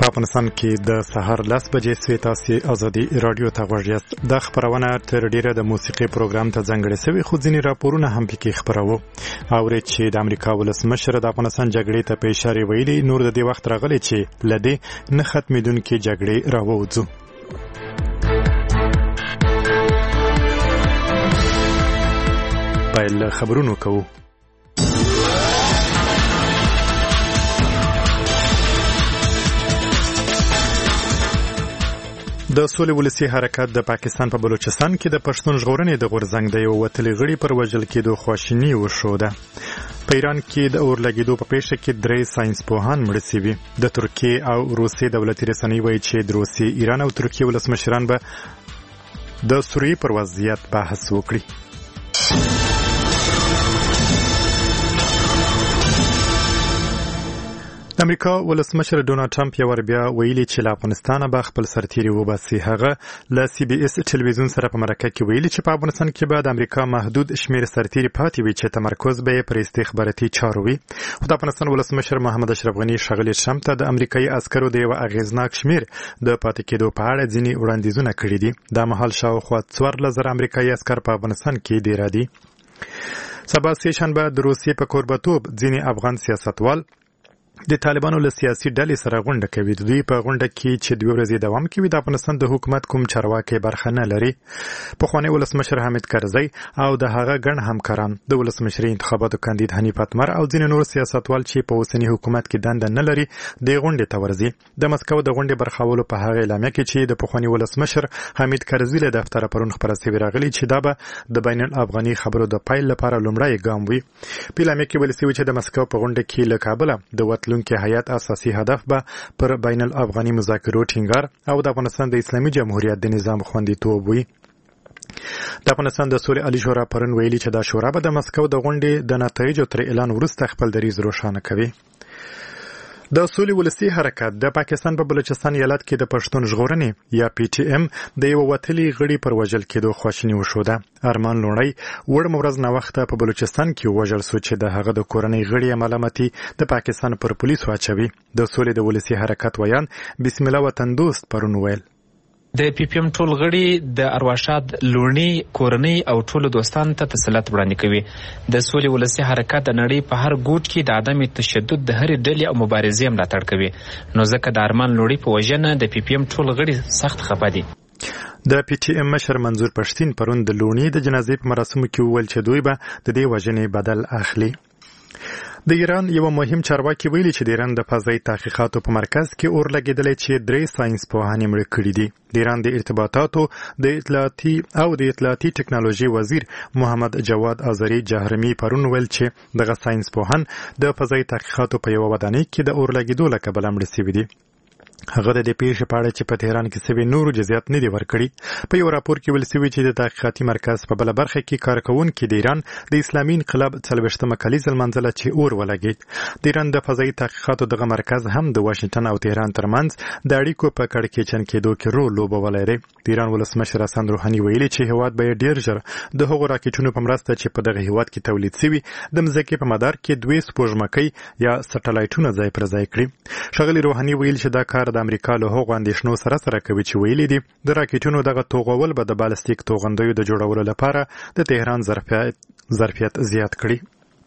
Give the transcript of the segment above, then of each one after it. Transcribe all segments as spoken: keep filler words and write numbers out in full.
په افغانستان کې د سهار لس بجې سوي تاسو ازادي رادیو ته غوږ یاست. د خبرونه تر ډیره د موسیقي پروګرام ته ځانګړی شوی خو ځینې راپورونه هم پکې خبرو. اورید چې د امریکا ولسمشر د افغانستان جګړې ته په اشاره ویلي نور د دې وخت راغلی چې لدې نه ختمېدونکې جګړې راووځو. پیل خبرونو کوو. د سولې ولسي حرکت د پاکستان په بلوچستان کې د پښتون ژغورنې د غورځنګ د یو وتلي غړي پر وژل کېدو خواشیني وښوده. په ایران کې د اورلګېدو په پیښه کې درې ساينس پوهان مړه شوي. د ترکیې او روسیې دولتي رسنۍ وایي چې د روسیې، ایران او ترکیې ولسمشران به د سوریې پر وضعیت بحث وکړي. د امریکا ولسمشر ډونالد ټرمپ یو ور بیا ویلي چې له افغانستانه به خپل سرتیري وباسي. هغه له سی بي اس ټلویزیون سره په مرکه کې ویلي چې په افغانستان کې به د امریکا محدود شمیر سرتیري پاتې وي چې تمرکز به یې پر استخباراتي چارو وي. خو د افغانستان ولسمشر محمد اشرف غني ښاغلي ټرمپ ته د امریکایي عسکرو د یو اغیزناک شمیر د پاتې کېدو په اړه ځینې وړاندیزونه کړي دي. دا مهال شاوخوا څوارلس زره امریکایي عسکر په افغانستان کې ډېر دي. سبا سه شنبه د روسیې په کوربتوب ځینې افغان سیاستوال د طالبانو له سیاسي ډلې سره غونډه کوي. دوی په غونډه کې چې دوه ورځې دوام کوي د افغانستان د حکومت کوم چارواکي برخه نه لري. پخوانی ولسمشر حامد کرزی او د هغه ګڼ همکاران د ولسمشري انتخاباتو کاندید حنیف اتمر او ځینې نور سیاستوال چې په اوسنی حکومت کې دنده نه لري د غونډې ته ورځي. د مسکو د غونډې برخاولو په هغه اعلامیه کې چې د پخوانی ولسمشر حامد کرزی له دفتر پرون خبره شوې راغلي چې دا به د بین الافغاني خبرو د پایل لپاره لومړی ګام وي. په اعلامیه کې ویل شوی چې د مسکو په غونډه کې له کابل د وتلونکو هیئت اساسي هدف به پر بین الافغاني مذاکرو ټینګار او د افغانستان د اسلامي جمهوریت د نظام خوندیتوب وي. د افغانستان د سولې عالی شورا پرون ویلي چې دا شورا به د مسکو د غونډې د نتایجو تر اعلان وروسته خپل دریځ روښانه کوي. د سولې ولسي حرکت د پاکستان په بلوچستان ایالت کې د پښتون ژغورنې یا پی ټی ایم د یو وتلي غړي پر وژل کېدو خواشیني وښوده. ارمان لوڼی وړ مورز نه وخته په بلوچستان کې وژل شو چې د هغه د کورنۍ غړي ملامتي د پاکستان پر پولیسو اچوي. د سولې د ولسي حرکت ویان بسم الله وطن دوست پرون ویل د پی پی ایم ټول غړي د ارواښاد لوڼي کورنۍ او ټول دوستان ته تسلیت وړاندې کوي. د سولې ولسي حرکت د نړۍ په هر ګوټ کې د عدم تشدد د هرې ډلې او مبارزې ملاتړ کوي. نو ځکه د ارمان لوڼي په وژنه د پی پی ایم ټول غړي سخت خفه دي. د پی ټی ایم مشر منظور پښتين پرون د لوڼي د جنازې په مراسمو کې وویل چې دوی به د دې وژنې بدل اخلي. د ایران یو مهم چارواکي ویلي چې د ایران د فضایي تحقیقاتو په مرکز کې اور لګېدلی چې درې ساينس پوهان مړه کړي دي. د ایران د ارتباطاتو د اطلاعاتي او د اطلاعاتي ټکنالوژي وزیر محمد جواد آذری جهرمی پرون ویل چې دغه ساينس پوهان د فضایي تحقیقاتو په یو ودانۍ کې د اور لګېدو له کبله مړه شوي دي. هغه د دې پیښې په اړه چې په تهران کې سوي نورو جزئیات نه دي ورکړي. په یو راپور کې ویل شوي چې د تحقیقاتي مرکز په بله برخه کې کارکوونکي د ایران د اسلامي انقلاب څلوېښتمه کلیزه لمانځله چې اور ولګېد. د ایران د فضایي تحقیقاتو دغه مرکز هم د واشنګټن او تهران ترمنځ د اړیکو په کړکېچن کېدو کې رول لوبولی دی. د ایران ولسمشر حسن روحاني ویلي چې هېواد به یې ډېر ژر د هغو راکېټونو په مرسته چې په دغه هېواد کې تولید شوي د مځکې په مدار کې دوې سپوږمکۍ یا سټلایټونه ځای پر ځای کړي. ښاغلي روحاني ویل چې دا کار د امریکا له هغو اندېښنو سره سره کوي چې ویلي دي د راکېټونو دغه توغول به د بالستیک توغندیو د جوړولو لپاره د تهران ظرفیت زیات کړي.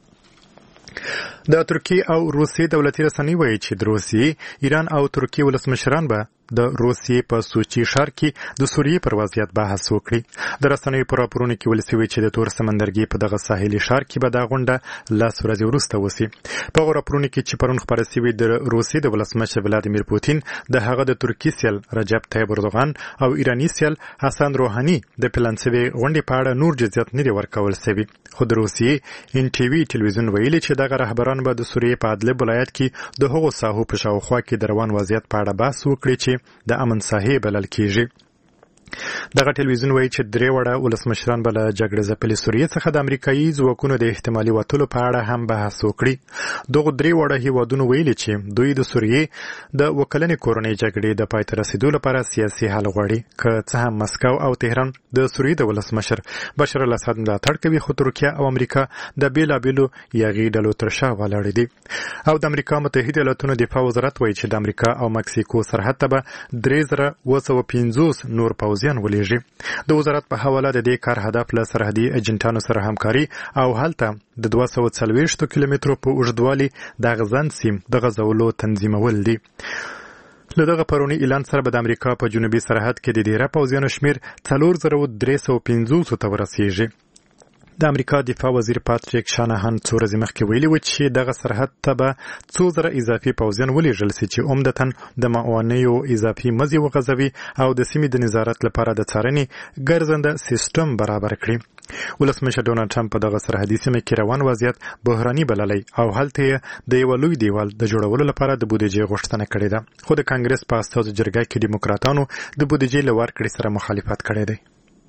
د ترکیې او روسیې دولتي رسنۍ وایي چې د روسیې، ایران او ترکیې ولسمشران به د روسیې په سوچي ښار کې د سوریې پر وضعیت بحث وکړي. د رسنیو په راپورونو کې ویل شوي چې د تور سمندرګي په دغه ساحلي ښار کې به دا غونډه لس ورځې وروسته وسي. په هغو راپورونو کې چې پرون خپاره شوي د روسیې د ولسمشر ولادیمیر پوتین، د هغه د ترکي سیال رجب طیب اردوغان او ایراني سیال حسن روحاني د پلان شوې غونډې په اړه نور جزئیات نه دي ورکول شوي. خو د روسیې ان ټي وي ټلویزیون ویلي چې دغه رهبران به د سوریې په ادلب ولایت کې د هغو ساحو په شاوخوا کې د روان وضعیت په اړه بحث وکړي چې د امن ساحې بلل کیږي. دغه ټلویزیون وایي چې درې وړه ولسمشران به له جګړې ځپلې سوریې څخه د امریکایي ځواکونو د احتمالي وتلو په اړه هم بحث وکړي. دغه درې وړه هیوادونو ویلي چې دوی د سوریې د وکلنې کورنۍ جګړې د پای ته رسیدو لپاره سیاسي حل غواړي. که څه هم مسکو او تهران د سوریې د ولسمشر بشار الاسد ملاتړ کوي، خو ترکیه او امریکا د بېلابېلو یاغي ډلو تر شا ولاړې دي. او د امریکا متحده ایالاتونو دفاع وزارت وایي چې د امریکا او مکسیکو سرحد ته به درې زره اوه سوه پنځوس نور پوځیان ولېږي. د وزارت په حواله د دې کار هدف له سرحدي ایجنټانو سره همکاري او هلته د دوه سوه څلوېښت کیلومترو په اوږدوالي د غزن سیم د غځولو تنظیمول دي. له دغه پرونی اعلان سره به د امریکا په جنوبي سرحد کې د ډیره پوځیانو شمیر څلور زره درې سوه پنځوس ته ورسیږي. د امریکا دفاع وزیر پاتریک شانهان څو ورځې مخکې ویلي و چې دغه سرحد ته به څو زره اضافي پوځیان ولېږل سي چې عمدتاً د معاونیو اضافي مزي وغځوي او د سیمې د نظارت لپاره د څارنې ګرځنده سیستم برابر کړي. ولسمشر ډونالډ ټرمپ په دغه سرحدي سیمه کې روان وضعیت بحراني بللی او هلته د یو لوی دیوال د جوړولو لپاره د بودیجې غوښتنه کړې ده، خو د کانګرس په استازو جرګه کې ډیموکراتانو د بودیجې له ورکړې سره مخالفت کړی دی.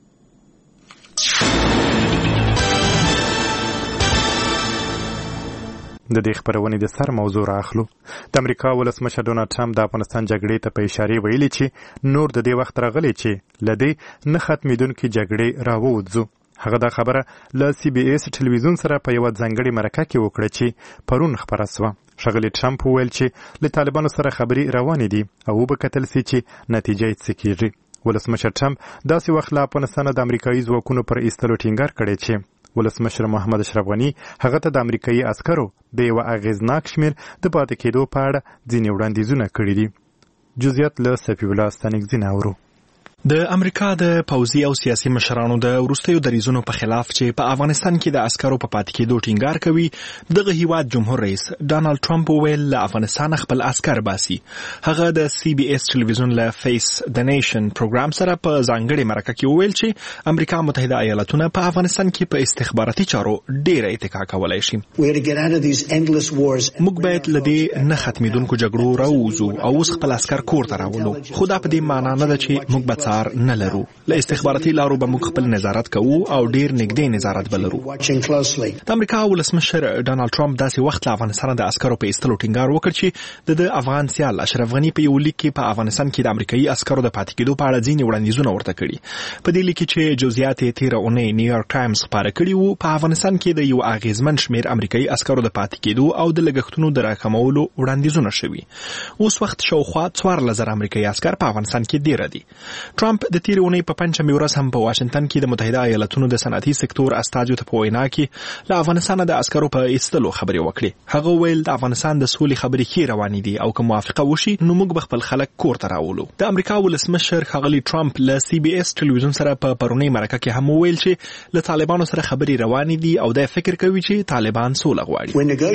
د دې خبرونې د سر موضوع راخلو. د امریکا ولسمشر ډونالډ ټرمپ د افغانستان جګړې ته په اشاره ویلي چې نور د دې وخت راغلی چې لدې نه ختمېدونکې جګړې راووځو. هغه دا خبره له سی بي اس ټلویزیون سره په یو ځانګړي مرکه کې وکړه چې پرون خبره سوه. ښاغلي ټرمپ وویل چې له طالبانو سره خبرې روانې دي او وبکتل سي چې نتیجه یې څه کیږي. ولسمشر ټرمپ داسې وخت له افغانستان د امریکایي ځواکونو پر ایستلو ټینګار کړی چې ولسمشر محمد اشرف غني هغه ته د امریکایي عسکرو د یو اغیزناک شمیر د پاتې کېدو په اړه ځینې وړاندیزونه کړي دي. جزئیات له صفي الله ستانکزي اورو. د امریکا د پوځي او سیاسي مشرانو د وروستیو دریځونو په خلاف چې په افغانستان کې د عسکرو په پاتې کېدو ټینګار کوي، دغه هیواد جمهور رئیس ډانلډ ټرمپ ویل له افغانستان خپل عسکر باسي. هغه د سی بي اس ټلویزیون له فیس د نیشن پروګرام سره په ځانګړي مرکه کې ویل چې امریکا متحده ایالاتونه په افغانستان کې په استخباراتي چارو ډېر اتکا کولای شي. موږ باید له دې نه ختمېدونکو جګړو راووځو او اوس خپل عسکر کور ته راولو، خو دا په دې معنا نه ده چې موږ به نه لرو. له استخباراتي لارو به موږ خپل نظارت کوو او ډیر نږدې نظارت به لرو. د امریکا ولسمشر ډانلډ ټرمپ داسې وخت له افغانستان د عسکرو په ایستلو ټینګار وکړ چې د افغان سیال اشرف غني په یو لیک کې په افغانستان کې د امریکایي عسکرو د پاتې کېدو په اړه ځینې وړاندیزونه ورته کړي. په دې لیک کې چې جزئیات یې تېره اونۍ نیویارک ټایمز خپاره کړي وو، په افغانستان کې د یو اغیزمن شمیر امریکایي عسکرو د پاتې کېدو او د لګښتونو د راکمولو وړاندیزونه شوي. اوس وخت شاوخوا څوارلس زره امریکایي عسکر په افغانستان کې ډېر دي. ټرمپ د تیرې اونۍ په پنځمې ورځ هم په واشنگټن کې د متحده ایالاتونو د صنعتي سکتور استازو ته په وینا کې له افغانستان د عسکرو په ایستلو خبرې وکړې. هغه ویل د افغانستان د سولې خبرې ښې روانې دي او که موافقه وشي نو موږ به خپل خلک کور ته راولو. د امریکا ولسمشر ښاغلي ټرمپ له سی بي اس ټلویزیون سره په پرونۍ مرکه کې هم ویل چې له طالبانو سره خبرې روانې دي او دا فکر کوي چې طالبان سوله غواړي.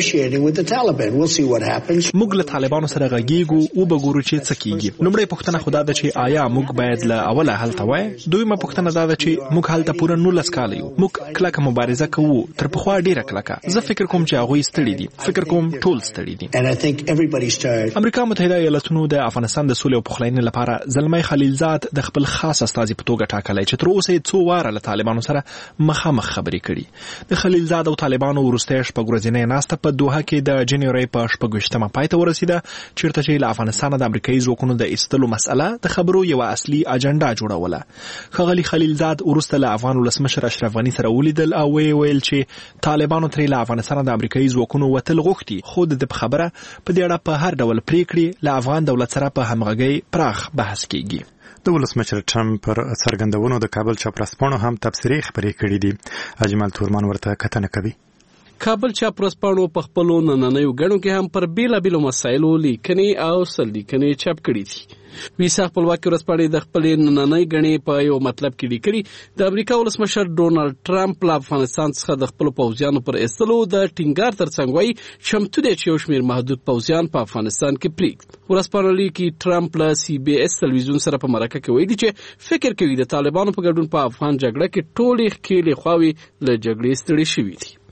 موږ له طالبانو سره غږیږو او به ګورو چې څه کیږي. لومړی پوښتنه خو دا ده چې آیا موږ باید له اوله هلته وای؟ دویمه پوښتنه دا ده چې موږ هلته پوره نولس کاله یو، موږ کلکه مبارزه کوو، تر پخوا ډیره کلکه. زه فکر کوم چې هغوی ستړي دي، فکر کوم ټول ستړي دي. امریکا متحده ایالاتونو د افغانستان د سولې او پخلاینې لپاره زلمی خلیلزاد د خپل خاص استازي په توګه ټاکلی چې تر اوسه یې څو واره له طالبانو سره مخامخ خبرې کړي. د خلیلزاد او طالبانو وروستۍ شپږ ورځنۍ ناسته په دوحه کې د جنورۍ په شپږ ویشتمه پای ته ورسېده، چیرته چې له افغانستانه د امریکایي ځواکونو د ایستلو مسئله د خبرو یوه اصلي اجنډا جوړوله. ښاغلي خلیلزاد وروسته له افغان ولسمشر اشرف غني سره ولیدل او ویل چې طالبانو ترې له افغانستانه د امریکایي ځواکونو وتل غوښتي، خو د ده په خبره په دې اړه په هر ډول پریکړې له افغان دولت سره په همغږۍ پراخ بحث کیږي. د ولسمشر ټرمپ پر څرګندونو د کابل چاپرسپاڼو هم تبصرې خبرې کړې دي. اجمل تورمان ورته کتنه کوي. کابل چاپرسپاڼو په خپلو نننیو ګڼو کې هم پر بیلابیلو مسایلو لیکنې او سرلیکنې چاپ کړي دي. ویسا خپلواکي ورځپاڼې د خپلې نننۍ ګڼې په یو مطلب کې لیکلي د امریکا ولسمشر ډونالډ ټرمپ له افغانستان څخه د خپلو پوځیانو پر ایستلو د ټینګار ترڅنګ وایي چمتو دی چې یو شمېر محدود پوځیان په افغانستان کې پرېږدي. ورځپاڼه لیکي ټرمپ له سی بي اس ټلویزیون سره په مرکه کې ویلي چې فکر کوي د طالبانو په ګډون په افغان جګړه کې ټولې ښکېلې خواوې له جګړې ستړې شوي دي.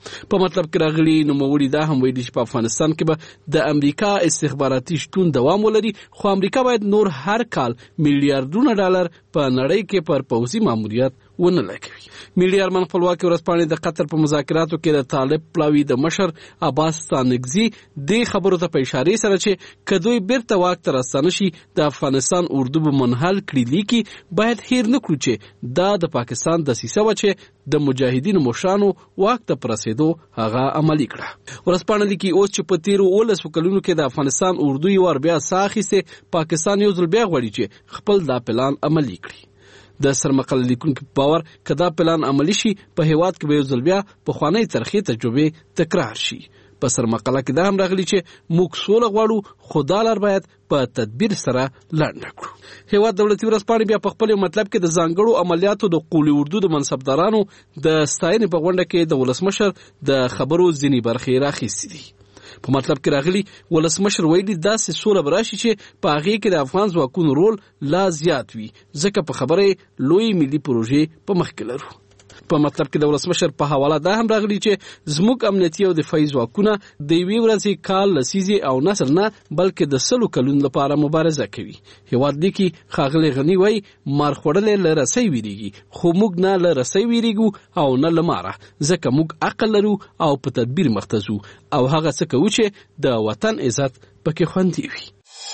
په مطلب کې راغلي نوموړي دا هم ویلي چې په افغانستان کې به د امریکا استخباراتي شتون دوام ولري، خو امریکا باید نور هر کال میلیارډونه ډالر په نړۍ کې پر پوځي ماموریت ونه لګوي. میډیا ارمان خپلواکي ورځپاڼې د قطر په مذاکراتو کې د طالب پلاوي د مشر عباس ستانکزي د خبرو ته په اشاره سره چې کدوې بیرته واک ته راستانه شي د افغانستان اردو به منحل کړي لیکي باید هیر نه کړو چې دا د پاکستان د سیسه و چې د مجاهدینو مشرانو واک ته پرسېدو هغه عملي کړه. ورځپاڼه لیکي اوس چې په تیرو اوولسو کلونو کې د افغانستان اردو یو بیا ساه اخیستې، پاکستان یو ځل بیا غواړي چې خپل دا پلان عملي کړي. د سرمقاله لیکونکو په باور که دا پلان عملي شي په هیواد کې به یو ځل بیا پخوانۍ ترخې تجربې تکرار شي. په سرمقاله کې دا هم راغلي چې موږ سوله غواړو، خو دا لار باید په تدبیر سره لنډه کړو. هیواد دولتي ورځپاڼې بیا په خپل مطلب کې د ځانګړو عملیاتو د قول اردو د منصبدارانو د ستاینې په غونډه کې د ولسمشر د خبرو ځینې برخې راخیستې دي. په مطلب کې راغلي ولسمشر ویلي داسې سوله به راشي چې په هغې کې د افغان ځواکونو رول لا زیات وي، ځکه په خبره لوی ملي پروژې په مخ کې لرو. په مطلب کې د ولسمشر په حواله دا هم راغلي چې زموږ امنیتي او دفاعي ځواکونه د یوې ورځې کال لسیزې او نسل نه بلکې د سلو کلونو لپاره مبارزه کوي. هیواد لیکي ښاغلی غني وایي مار خوړلی له رسۍ ویریږي، خو موږ نه له رسۍ ویریږو او نه له ماره، ځکه موږ عقل لرو او په تدبیر مخته ځو او هغه څه کوو چې د وطن عزت پکې خوندي وي.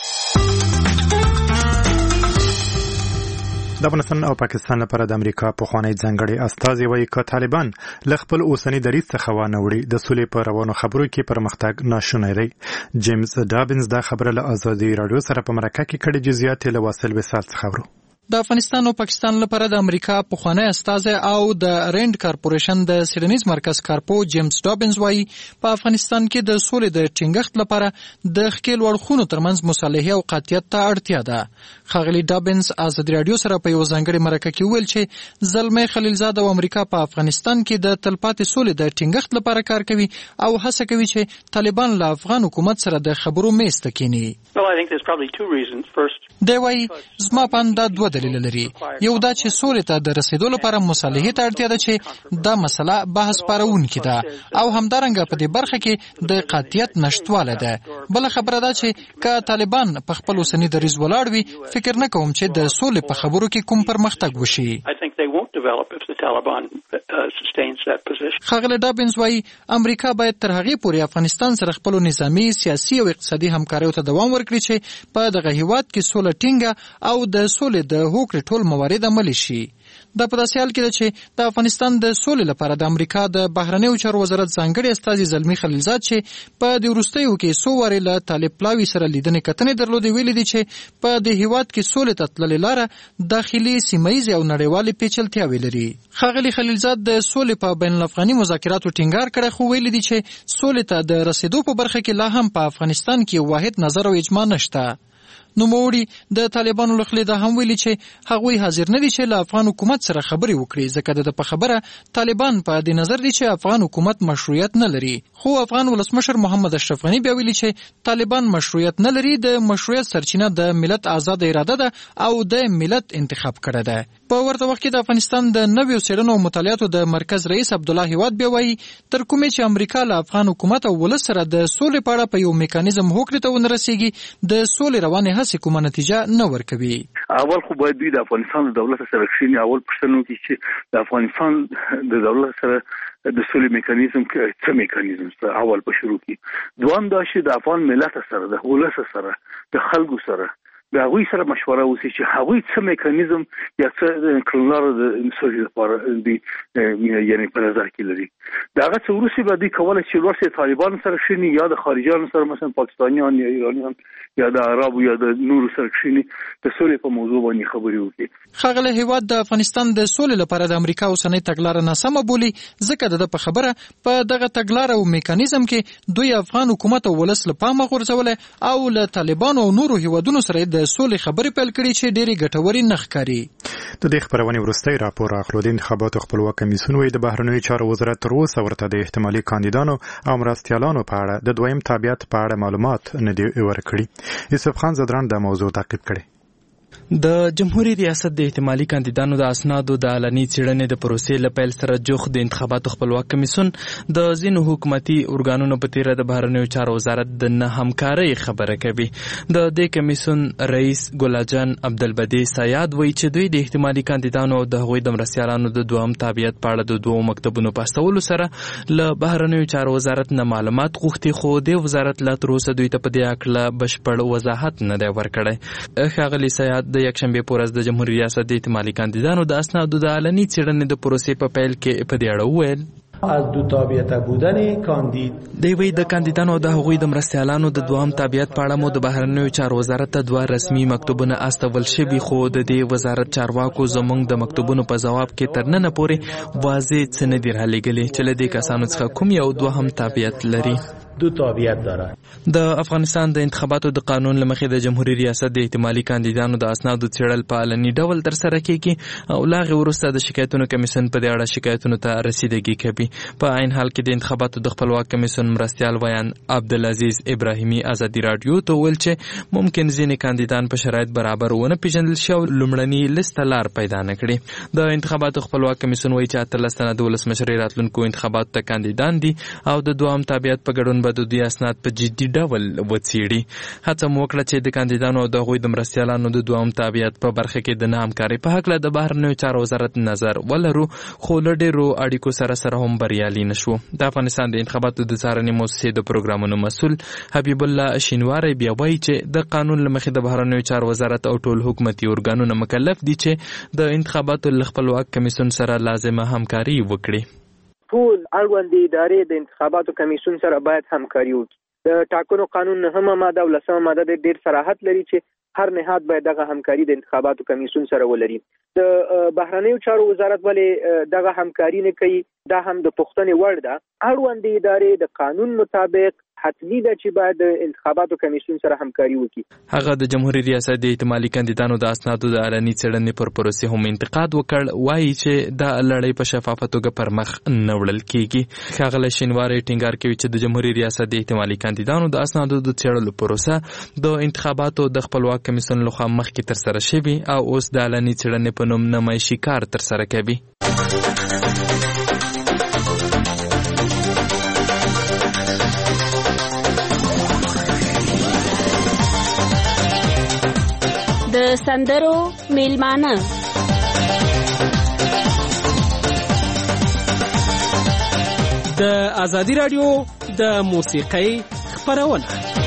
د افغانستان او پاکستان لپاره د امریکا پخوانی ځانګړی استازی وایي که طالبان له خپل اوسني دریځ څخه وانه وړي د سولې په روانو خبرو کې پرمختګ ناشونی دی. جیمز ډابنز دا خبره له ازادي راډیو سره په مرکه کې کړې، جزئیات له واصل وصال څخه ورو. د افغانستان او پاکستان لپاره د امریکا پخوانی استازی او د رند کارپوریشن د سیډنیز مرکز کارپو جیمز ډابنز وایي په افغانستان کې د سولې د ټینګښت لپاره د ښکیل اړخونو ترمنځ مصالحې او قاطعیت ته اړتیا ده. ښاغلي ډابنز ازادي راډیو سره په یو ځانګړي مرکه کې وویل چې زلمی خلیلزاد او امریکا په افغانستان کې د تلپاتې سولې د ټینګښت لپاره کار کوي او هڅه کوي چې طالبان له افغان حکومت سره د خبرو میز ته کینی. دی وایي زما په اند دا دوه دلیل لري. یو دا چې سولې ته د رسیدو لپاره مصالحې ته اړتیا ده چې دا مسله بحث پارونکې ده او همدارنګه په دې برخه کې د قاطعیت نشتواله ده. بل خبره ده چې که طالبان په خپل اوسني دریځ ولاړ وي، فکر نه کوم چې د سولې په خبرو کې کوم پرمختګ وشي. ښاغلی ډابنز وایي امریکا باید تر هغې پورې افغانستان سره خپلو نظامي، سیاسي او اقتصادي همکاریو ته دوام ورکړي چې په دغه هیواد کې سوله ټینګه او د سولې د هوکړې ټول موارد عملي شي. دا په داسې حال کې ده چې د افغانستان د سولې لپاره د امریکا د بهرنیو چارو وزارت ځانګړي استازي زلمی خلیلزاد چې په د وروستیو کې څو وارې له طالب پلاوي سره لیدنې کتنې درلودې ویلي دي چې په د هیواد کې سولې ته تللې لاره داخلي، سیمهیزې او نړیوالې پیچلتیاوې لري. ښاغلي خلیلزاد د سولې په بین الافغاني مذاکراتو ټینګار کړی، خو ویلي دي چې سولې ته د رسیدو په برخه کې لا هم په افغانستان کې واحد نظر او اجماع نشته. نوموړي د طالبانو له خوا دا هم ویلي چې هغوی حاضر نه دي چې له افغان حکومت سره خبرې وکړي، ځکه د په خبره طالبان په دې نظر دي چې افغان حکومت مشروعیت نه لري. خو افغان ولسمشر محمد اشرف غني بیا ویلي چې طالبان مشروعیت نه لري، د مشروعیت سرچینه د ملت آزاد اراده ده او د ملت انتخاب کړی ده. په ورته وخت کې د افغانستان د نویو څېړنو او مطالعاتو د مرکز رئیس عبدالله هیواد بیا وایي تر کومې چې امریکا له افغان حکومت او ولس سره د سولې په اړه په یو میکانیزم هوکړې ته ونه رسېږي، د سولې روانې هڅې کومه نتیجه نه ورکوي. اول خو باید دوی د افغانستان د دولت سره کښېني، اول پوښتنه وکړي چې د افغانستان د دولت سره د سولې میکانیزم کې څه میکانیزم سره اول په شروع کې. دوام دا چې د افغان ملت سره، د ولس سره، د خلکو سره د هغوی سره مشوره وشي چې هغوی څه میکانیزم یا څه کړنلاره د سولې لپاره دي یعنې په نظر کې لري. د هغه څه وروسته به دوی کولی چې لوړ سي طالبانو سره کښېني یا د خارجیانو سره مثلا پاکستانیان یا ایرانیان یا د عربو یا د نورو سره کښېني د سولې په موضوع باندې خبرې وکړي. ښاغلی هیواد د افغانستان د سولې لپاره د امریکا اوسنۍ تګلاره ناسمه بولي، ځکه د ده په خبره په دغه تګلاره او میکانیزم کې دوی افغان حکومت او ولس له پامه غورځولی او له طالبانو او نورو هیوادونو سره د سولې خبرې پیل کړي چې ډېرې ګټورې نه ښکاري. د دې خپرونې وروستی راپور راغلو د انتخاباتو خپلواک کمیسیون وایي د بهرنیو چارو وزارت تر اوسه ورته د احتمالي کاندیدانو او مرستیالانو په اړه د دویم تابعیت په اړه معلومات نه دي ورکړي. یوسف خان زدران د موضوع تعقیب کړي. د جمهوریت ریاست د احتمالي کاندیدانو د اسنادو د علني څېړنې د پروسې له پیل سره جوخ د انتخاباتو خپلواک کمیسیون د ځینو حکومتي ارګانونو په تیره د بهرنیو چارو وزارت د نه همکارۍ خبره کوي. د دې کمیسیون رئیس ګلاجان عبدالبدی سیاد وایي چې دوی د احتمالي کاندیدانو او د هغوی د مرستیالانو د دوهم تابعیت په اړه د دوو مکتبونو په استولو سره له بهرنیو چارو وزارت نه معلومات غوښتي، خو د وزارت لا تر اوسه دوی ته په دې اړه بشپړ وضاحت نه دی ورکړی. ښاغلي سیاد د یکشنبې په ورځ د جمهوریت ریاست د احتمالي کاندیدانو د اسنادو د علني څېړنې د پروسې په پیل کې په دې اړه وویل از دو تابعیت بودن کاندید دی وی د کاندیدانو او د هغوی د مرستیالانو د دوهم تابعیت په اړه مو د بهرنیو چارو وزارت ته دوه رسمي مکتوبونه استول شوي، خو د دې وزارت چارواکو زموږ د مکتوبونو په ځواب کې تر ننه پورې واضح څه نه دي رالیږلي چې له دې کسانو څخه کوم یو دوهم تابعیت لري. دو تابعیت دارد. د افغانستان د انتخاباتو د قانون له مخې د جمهوریت ریاست د احتمالي کاندیدانو د اسنادو څېړل په علني ډول ترسره کیږي او له هغې وروسته د شکایتونو کمیسیون په دې اړه شکایتونو ته رسیدګي کوي. په عین حال کې د انتخاباتو د خپلواک کمیسیون مرستیال ویان عبدالعزیز ابراهیمي ازادي راډیو ته وویل چې ممکن ځینې کاندیدان په شرایط برابر ونه پیژندل شي او لومړني لیست لار پیدا نه کړي. د انتخاباتو خپلواک کمیسیون وایي چې اتلس تنه د ولسمشرۍ راتلونکو انتخاباتو ته کاندیدان دي او د دوهم تابعیت په ګډون به د دوی اسناد په جدي ډول وڅېړي. هڅه مو وکړه چې د کاندیدانو او د هغوی د مرستیالانو د دوهم تابعیت په برخه کې د نه همکارۍ په هکله د بهرنیو چارو وزارت نظر ولرو، خو له ډېرو اړیکو سره سره هم بریالي نه شو. د افغانستان د انتخاباتو د څارنې موسسې د پروګرامونو مسؤل حبیب الله شینواری بیا وایي چې د قانون له مخې د بهرنیو چارو وزارت او ټول حکومتي ارګانونه مکلف دي چې د انتخاباتو له خپلواک کمیسیون سره لازمه همکاري وکړي. ټول اړوندې ادارې د انتخاباتو کمیسیون سره باید همکاري وکړي. د ټاکنو قانون نهمه ماده او لسمه ماده د ډېر صراحت لري چې هر نهاد باید دغه همکاري د انتخاباتو کمیسیون سره ولري. د بهرنیو چارو وزارت ولې دغه همکاري نه کوي، دا هم د پوښتنې وړ ده. اړوندې ادارې د قانون مطابق حتمی ده چې باید د انتخاباتو کمیسیون سره همکاري وکړي. هغه د جمهوریت ریاست د احتمالي کاندیدانو د اسنادو د علني څېړنې پر پروسې هم انتقاد وکړ. وایي چې دا لړۍ په شفافه توګه پر مخ نه وړل کیږي. ښاغلی شینواری ټینګار کوي چې د جمهوریت ریاست د احتمالي کاندیدانو د اسنادو د څېړلو پروسه د انتخاباتو د خپلواک کمیسیون لخوا مخکې ترسره شوي او اوس د علني څېړنې په نوم نمایشي کار ترسره کوي. د سندرو میلمانه د ازادي راډیو د موسیقۍ خپرونه.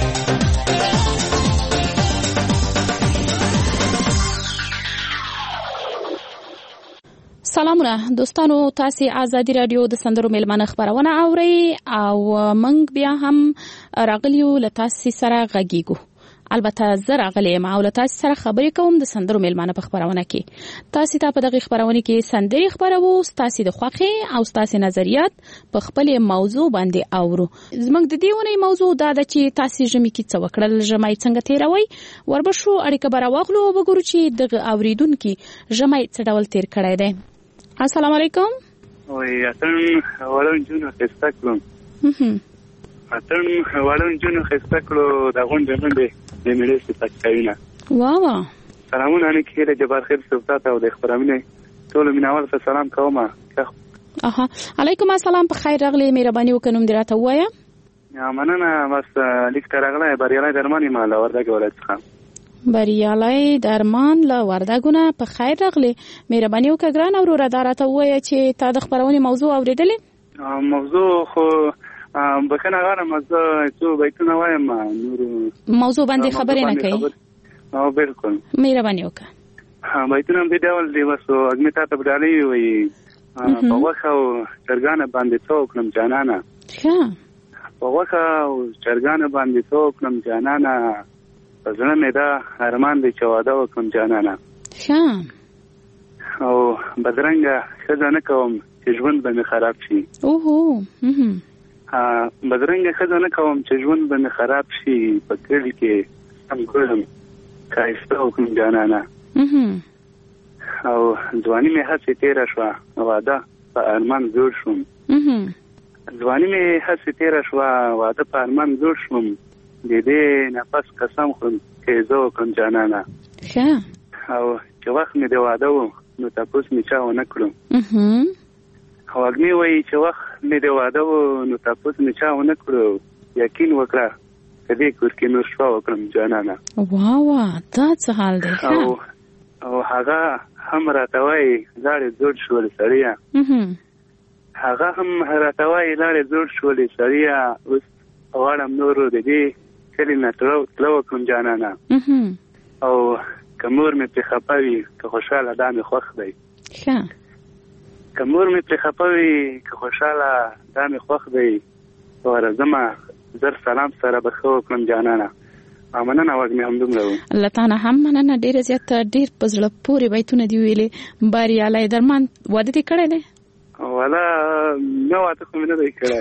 سلامونه دوستانو، تاسو ازادي راډیو د سندرو میلمانه خبرونه اورئ او موږ بیا هم راغلیو له تاسو سره غږیږو. البته زه راغلی یم او له تاسو سره خبرې کوم د سندرو میلمانه په خبرونه کې. تاسو ته په دغه خبرونه کې سندرې خبرو، تاسو د خوښې او تاسو نظریات په خپل موضوع باندې اورو. زموږ د دې ونې موضوع دا ده چې تاسو ژمي کې څه وکړل، ژمی څنګه تیروئ. وربشو اړیکه به راواخلو او وګورو چې دغه اوریدونکي ژمی څه ډول تیر کړی دی. السلام علیکم. وای اتن ولون جون خسته کړم. اتن ولون جون خسته کړو د غونډې منډه د ملي ستاکاوینا. واو. سلامونه علیکم د جبار خیر صوبات او د خبرونه ټول میناوال ته سلام کوم. اها علیکم السلام، په خیر راغلی، مهرباني وکړم دراته وایا. یا مننه، بس لیک ترغله بریالي درمانی مال وردګ ولایت څخه. بریالي درمان له وردګونه په خیر راغلی، مهرباني وکړه ګران اورور دراته وایا چې تا د خبرونه موضوع اوریدلې. موضوع خو بکنه غواړم زه څو بیتونه وایم، نور موضوع باندې خبرې نه کوي. او بالکل مهرباني وکړه. بیتونه به ډول دی وسو اګمیتا ته بدالي وي په واخه او چرګانه باندې څوک نم جانانا. ښه په واخه او چرګانه باندې څوک نم جانانا، پزړه مې دا ارمان دی چې واده وکم جانانا. ښه او بدرنګه خزانه کوم چې ژوند به مې خراب شي. اوهو بدرنګه خزانه کوم چې ژوند به مې خراب شي، په کلی کې سم ګورم ښایسته وکم جانانا. او ځواني مې هسې تېره شوه، واده په ارمان جوړ شوم. ځواني مې هسې تېره شوه، واده په ارمان جوړ شوم. د دې نفس قسم خورم چې زه وکړم جانانا. ښه او چې وخت مې د واده و نو تاسو مې چا ونه کړو او هغه وایي چې وخت مې د واده و نو تاسو مې چا ونه کړو یقین وکړه کدی کور کې نو شپه وکړم جانانه وا وا دا څه حال دی او او هغه هم راته وایي لاړې جوړ شول سړیا هغه هم راته وایي لاړې جوړ شول سړیا اوس غواړم نور د دې کلی نه تلو وکړم جانانه او که مور مې پرې خفه وي که خوشحاله دا مې خوښ دی ښه که مور مې پرې خفه وي که خوشحاله دا مې خوښ دی ورځمه زر سلام سره به ښه وکړم جانانه مننه وږمې همدومره و الله تعالی هم مننه ډېره زیاته ډېر په زړه پورې بیتونه دي ویلې بریالی درمان واده دې کړی دی والا نه واده خو مې نه دی کړی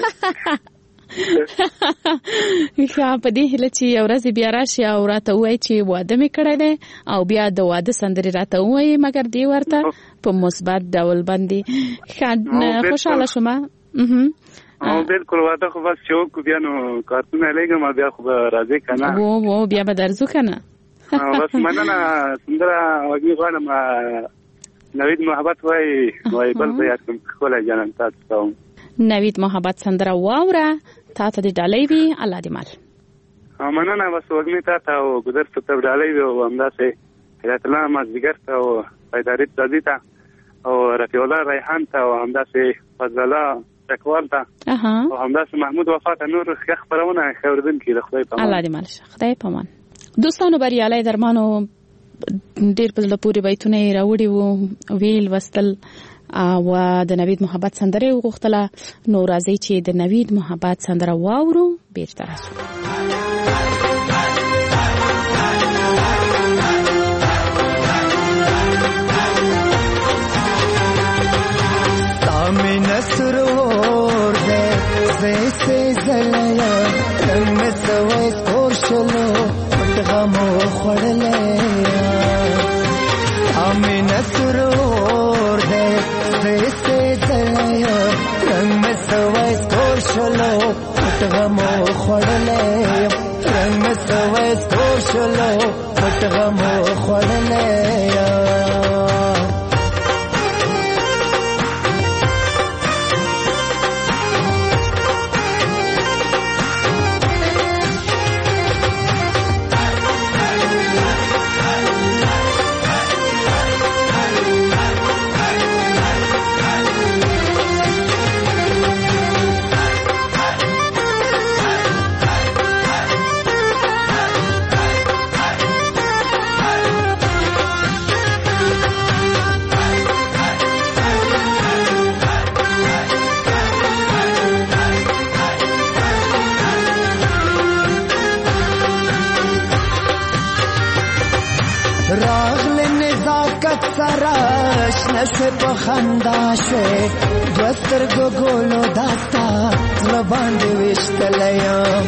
ښه په دې هیله چې یو ورځ بیا راشي او راته ووایي چې واده مې کړی دی او بیا د واده سندرې راته ووایي مګر دې ورته په مثبت ډول باندې ښه خوشحاله شومه او بالکل واده خو بس چې وکړو بیا نو کارتونه لګم بیا خو به راځې که نه و و بیا به درځو که نه بس مننه سندره وږمې غواړم نوید محبت وایي وایي بل به یاد کړم ښکلی جانان تاسو کوم نوید محبت سندره واوره تا ته دې ډالۍ وي الله دې مال مننه بس وږمې تا ته او ګودر ته ته ډالۍ وي او همداسې هدایت الله مازدیګر ته او پیداري تازي ته او رفیع الله ریحان ته او همداسې فضل الله چکوال ته او همداسې محمود وفا ته نور ښه خپرونه ښه اورېدونکي د خدای په امان الله دې مال شه خدای په امان دوستانو بریالی درمانو ډېر په زړه پورې بیتونه یې راوړي وو ویل وستل او د نوید محبت سندره وغوښتله نو راځئ چې د نوید محبت سندره واورو بیرته راسو تامي نسرور ده زيسي زليا رنگ سوي سورشلو پتغمو خړليا تامي نسرور ده زيسي زليا رنگ سوي سورشلو پتغمو خړليا رنگ سوي سورشلو پتغمو خړليا نشوه په خندا شوه دوستر گو گولو داستا زبان دی وشتلیم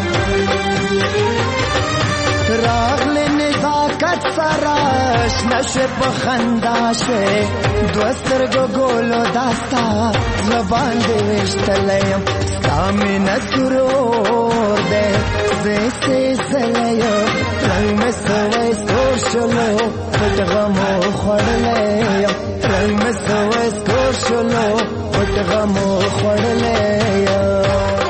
راغل نزاکت سراش نشوه په خندا شوه دوستر گو گولو داستا زبان دی وشتلیم ستامی نسرور ده زیستی زلیم رنگ مسوی سور شلو پتغمو خوڑلیم رنگ مسوی سور شلو پتغمو خوڑلیم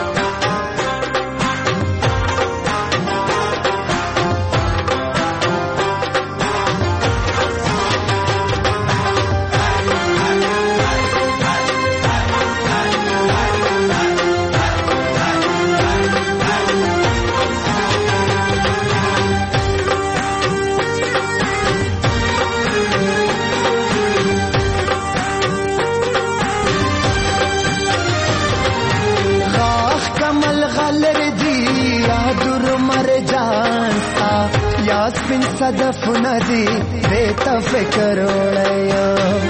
یاسمین صدف ندی دیتا فکر وړیا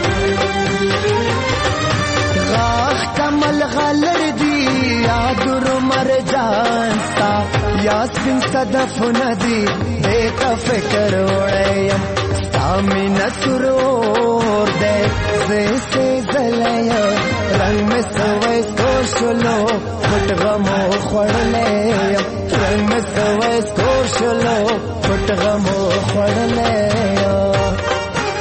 غاخ کمل غلر دی یادر مرجان تا یاسمین صدف ندی دیتا فکر وړیا ستامین سرور دے زیسے زلیا رنگ میں سوے سوشلو پٹ غمو خوڑلیا رنگ میں سوے سوشلو پٹ غمو خوڑلیا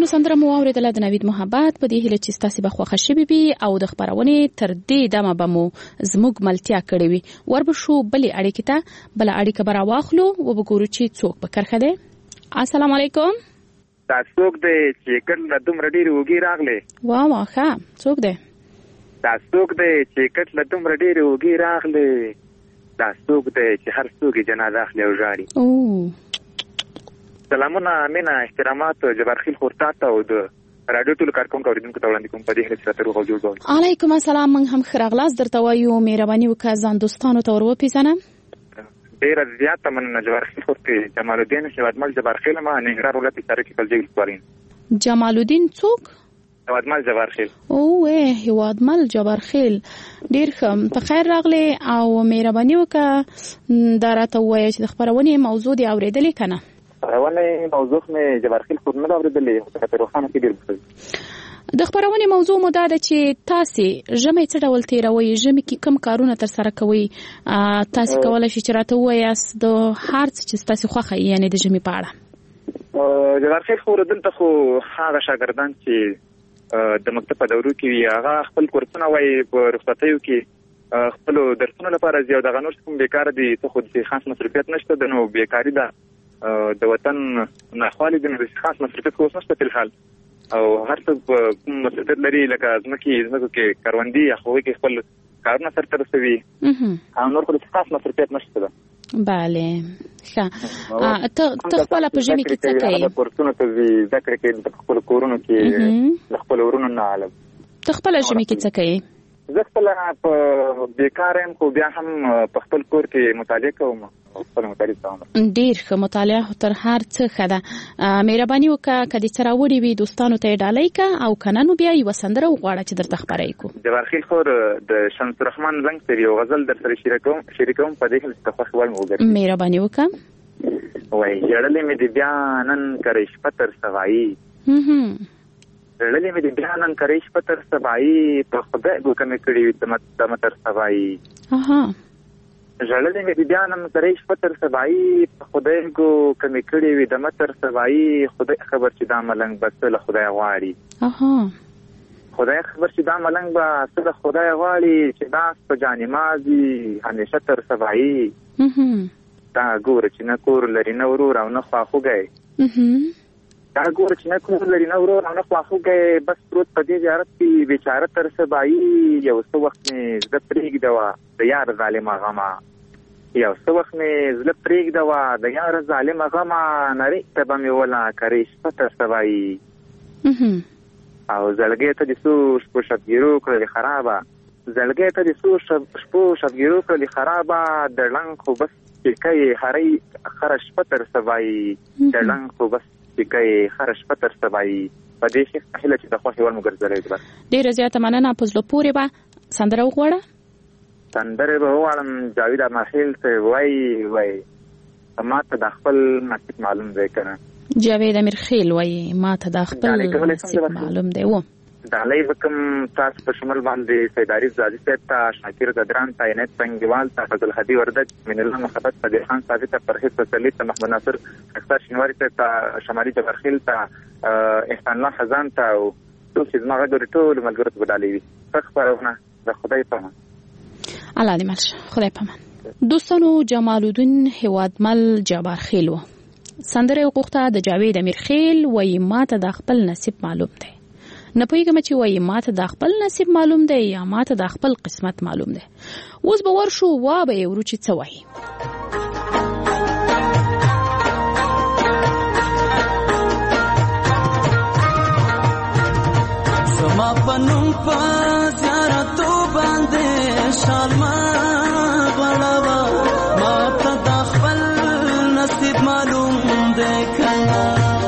سندره مو اوریدله د نوید محبت په دې هیله چې ستاسو به خوښه شوي وي او د خبرونې تر دې دمه به مو زموږ ملتیا کړې وي. وربشو بلې اړیکې ته بله اړیکه به راواخلو وبګورو چې څوک په کرښه دی. السلام علیکم. دا څوک دی چې کله له دومره ډېرې اوږې راغلې؟ واه واه ښه څوک دی؟ دا څوک دی چې کله له دومره ډېرې اوږې راغلې؟ دا څوک دی چې هر څوک یې جنازه اخلي او ژاړي؟ سلامونه، مینه، احترامات جبارخیل خورتا ته او د راډیو ټولو کارکوونکو اوریدونکو ته وړاندې کوم. په دې هیله چې راته روغ او جوړ به. علیکم السلام. موږ هم ښه راغلاست درته وایو. مهرباني وکړه ځان دوستانو ته ور وپېژنه. ډېره زیاته مننه. جبارخیل خورتې جمال الدین هیوادمل جبارخیل ما ننګرهار ولایت حصارک کې کلجې ولسوالۍ. جمال الدین څوک؟ هیوادمل جبارخیل. اوه هیوادمل جبارخیل. ډېر ښه. په خیر راغلی او مهرباني وکړه دا راته ووایه چې د خپرونې موضوع دې اورېدلې که نه؟ خپرونې موضوع مې جبارخیل خور نه ده اورېدلې، خو په روښانه کې ډېر بخښل. د خپرونې موضوع مو دا ده چې تاسې ژمی څه ډول تېروئ، ژمي کې کوم کارونه ترسره کوئ. تاسې کولی شئ چې راته ووایاست د هر څه چې ستاسې خوښه یې یعنې د ژمي په اړه. جبارخیل خور دلته خو هغه شاګردان چې د مکتب په دورو کې وي هغه خپل کورسونه وایي په رخصتیو کې خپلو درسونو لپاره ځي او دغه نور کوم بیکاره دي څه خو د خاص مصروفیت نشته ده، نو بیکاري ده د وطن ناخوالي د نو خاص مصروفیت خو اوس نشته فی الحال، او هر څه کوم مصروفیت لري لکه ځمکې ځمکو کې کروندي یا هغوی کې خپل کارونه سرته رسوي او نور خو د خاص مصروفیت نشته ده. بله ښه. ته خپله په ژمي کې څه کوې؟ هغه کورسونو ته ځي، زده کړې کوي په خپلو کورونو کې د خپلو ورونو نه عالم. ته خپله ژمي کې څه کوې؟ زه خپله په بیکاره یم خو بیا هم په خپل کور کې مطالعه کوم او خپله مطالعه کوم. ډېر ښه. مطالعه تر هر څه ښه ده. مهرباني وکړه که دې څه راوړي وي دوستانو ته یې ډالۍ کړه او که نه نو بیا یوه سندره وغواړه چې درته خپره یې کړو. جبارخیل خور د شمس الرحمن زنګ سر یو غزل در سره شریکوم شریکوم په دې هیله چې ته خوښ وړ مې وګرځي. مهرباني وکړه. وایي ژړلې مې د بیا نن کرۍ شپه تر سوایي، ژړلې مې د بیا نن کرۍ شپه تر سوایي، په خدای ګو کمې کړي وي دمه تر سوایي. ژړلې مې د بیا نن کرۍ شپه تر سوایي، په خدای ګو کمې کړي وي دمه تر سوایي، خدای خبر چې دا ملنګ به څه له خدای غواړي، خدای خبر چې دا ملنګ به څه له خدای غواړي، چې دا په جانمازي همیشه تر سوایي. دا ګوره چې نه کور لري نه ورور او نه خواخوږی، دا ګوره چې نه کور لري نه ورور او نه خواخوږی، بس پروت په دې زیارت کې بیچاره تر سبایي. یو څه وخت مې زړه پرېږدوه د یار ظالمه غمه، یو څه وخت مې زړه پرېږدوه د یار ظالمه غمه، نرۍ ته به مې وله کرۍ شپه تر سبایي. او زړګۍ ته د څو شپو شبګیرو کړلې خرابه، زړګۍ ته د څو شپو شبګیرو کړلې خرابه، د ړنګ خو بس چیکای هرای خره شپه تر سبایي، د ړنګ خو بس چیکای خره شپه تر سبایي. په دې ښه هیله چې د خوښې وړ مو ګرځېدلی. ډېره زیاته مننه. په زړه پورې به سندره وغواړه. سندرې به وغواړم. جاوید امرخیل صاحب وایي وایي ما ته د خپل نصیب معلوم دی که نه. جاوید امرخیل وایي ما ته د خپل نصیب معلوم دی. و ډالۍ به کوم تاسو په شمول باندې سید عارف زادي صاحب ته، شاکر ګدران ته، عنایت پنګیوال ته، فضل هدي وردک، من الله محبت قدیر خان صافي ته، پرهیز تسلي ته، محمد ناصر اختر شینواري ته، شمالي جبارخیل ته، احسان الله خزان ته او ټول چې زما غږ اوري ټولو ملګرو ته به ډالۍ وي. ښه خپرونه د خدای په امان. الله دې مل شه. خدای په امان. دوستانو جمال الدین هیوادمل جبارخیل و. سندره یې وغوښته د جاوید امیرخیل وایي ما ته د خپل نصیب معلوم دی. نه پوهېږم چې وایي ما ته د خپل نصیب معلوم دی یا ما ته د خپل قسمت معلوم دی. اوس به ورشو وا به یې ورو چې څه وایي. زما په نوم په زیارتو باندې شالما غړوه، ما ته د خپل نصیب معلوم دی که نه.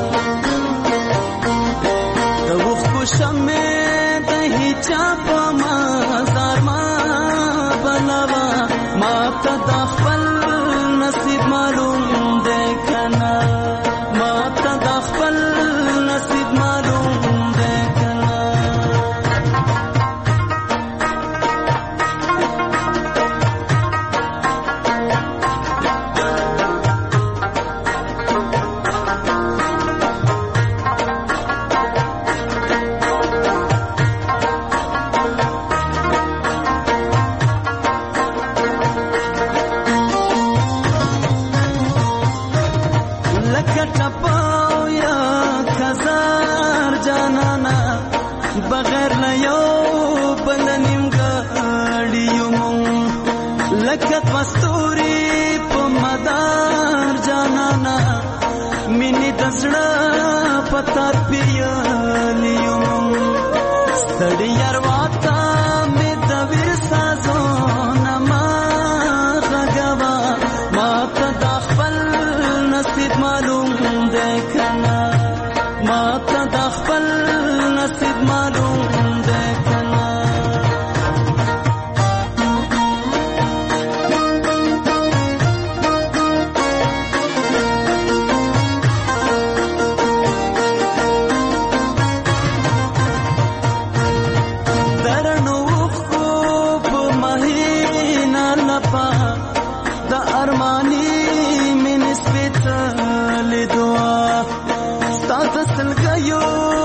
شمه د هیچا په مزار ما بلوا، ما ته د خپل نصیب معلوم دی که نه، ما ته د خپل نصیب معلوم دی که نه. لکه ټپاو یا کزار جانانا بغیر نه یو بل نیمګړي یو مونږ لکه دوه ستوري په مدار جانانا مینې د زړه په تار پیالي یو مونږ ستړي یارواته مې د ویر سازونه ما غږوه ما ته دا خپل نصیب معلوم دی که نه ما ته دا خپل نصیب معلوم دی که نه درنو اوښکو په مهینه لپه د ارماني مینې سپېڅلې دعا ستا د سلګیو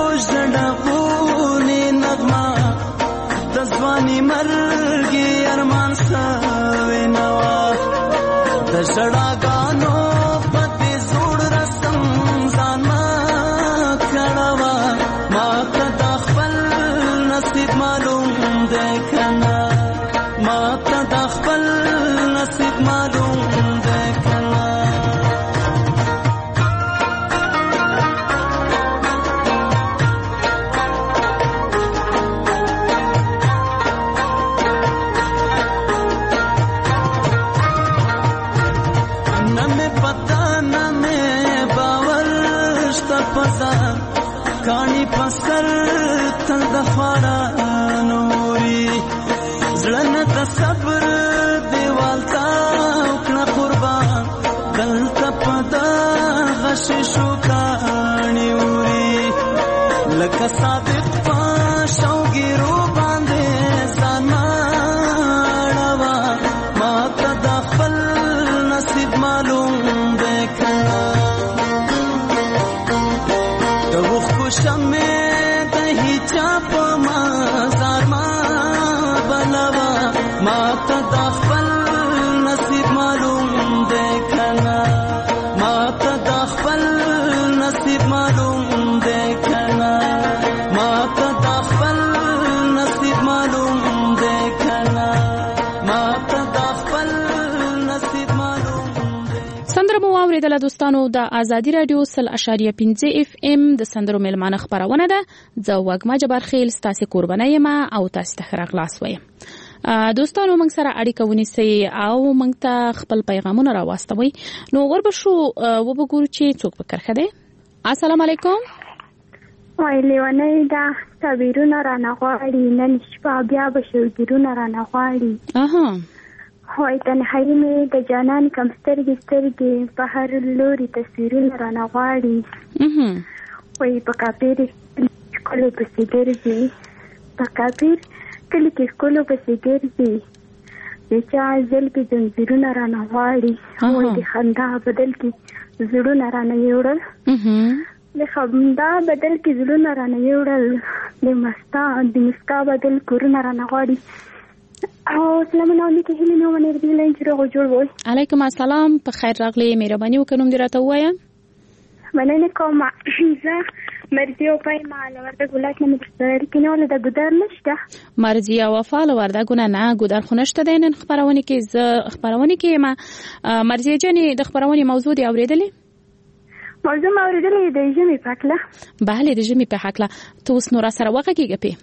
ژړغونې نغمه د ځواني مرګي ارمان سوې نه وه د ژړاګانو په دې زوړ رسم ځان مه کړوه ما ته دا خپل نصیب معلوم دی که نه ما ته دا خپل نصیب معلوم دی که نه نه مې پتا نه مې باور شته په ځان کاڼي په سر تل د خوارانو مري زړه نه د صبر دیوال ته وکړه قربان دلته په دغه شیشو کاڼي وري لکه صادق په شوګیرو باندې ځان مه اړوه ما ته دا خپل نصیب معلوم دی که نه د اوښکو شمې د هیچا په مزار ما بلوه ما ته دا خپل نصیب معلوم دی که نه ما ته دا خپل نصیب معلوم دی که نه ما ته دا خپل نصیب معلوم دی که نه ما ته دا خپل نصیب معلوم دی. سندره مو واوریدله دوستانو د ازادي رادیو سل اشاریه پنځه اف ام د سندرو میلمانه خبرونه ده. زه وګما جبار خیل ستاسو قربانه یم او تاسو ته ښه راغلاست وایم. دوستانو موږ سره اړیکه ونیسئ او موږ ته خپل پیغامونه راواستوئ. نو وربشو وبګورو چې څوک په کرښه دی. السلام علیکم. وای لیونی دا تعبیرونه رانه غواړي نن شپه بیا به شوګیرونه رانه غواړي. اها وای تنهایي مې د جانان کم سترګې سترګې په هر لوري تصویرونه رانه غواړي. وای په کاپیر ښکلو پسې ګرځي په کاپیر کلي کې ښکلو پسې ګرځي د چا زل کې ځنځیرونه رانه غواړي. وای د خندا بدل کې زړونه رانه یوړل د خندا بدل کې زړونه رانه یوړل د مستا د مسکا بدل کورونه رانه غواړي. او سلام علیکم هیله نو منیر دی لین چې روغ جوړ وای. علیکم السلام په خیر راغلی مهرباني وکړم دې راته وایم. مننه کوم زه مرضی او پای مال ورته ګولات نه مستر کینول د ګدار نشته مرضی او وفال ورته ګونه نه ګدار خو نشته د نن خبرونه کې ز خبرونه کې ما مرضی جنې د خبرونه موضوع دی اوریدلې موضوع ما اوریدلې د ژمي په حق بله د ژمي په حق ته اوس نور سره وغږیږي په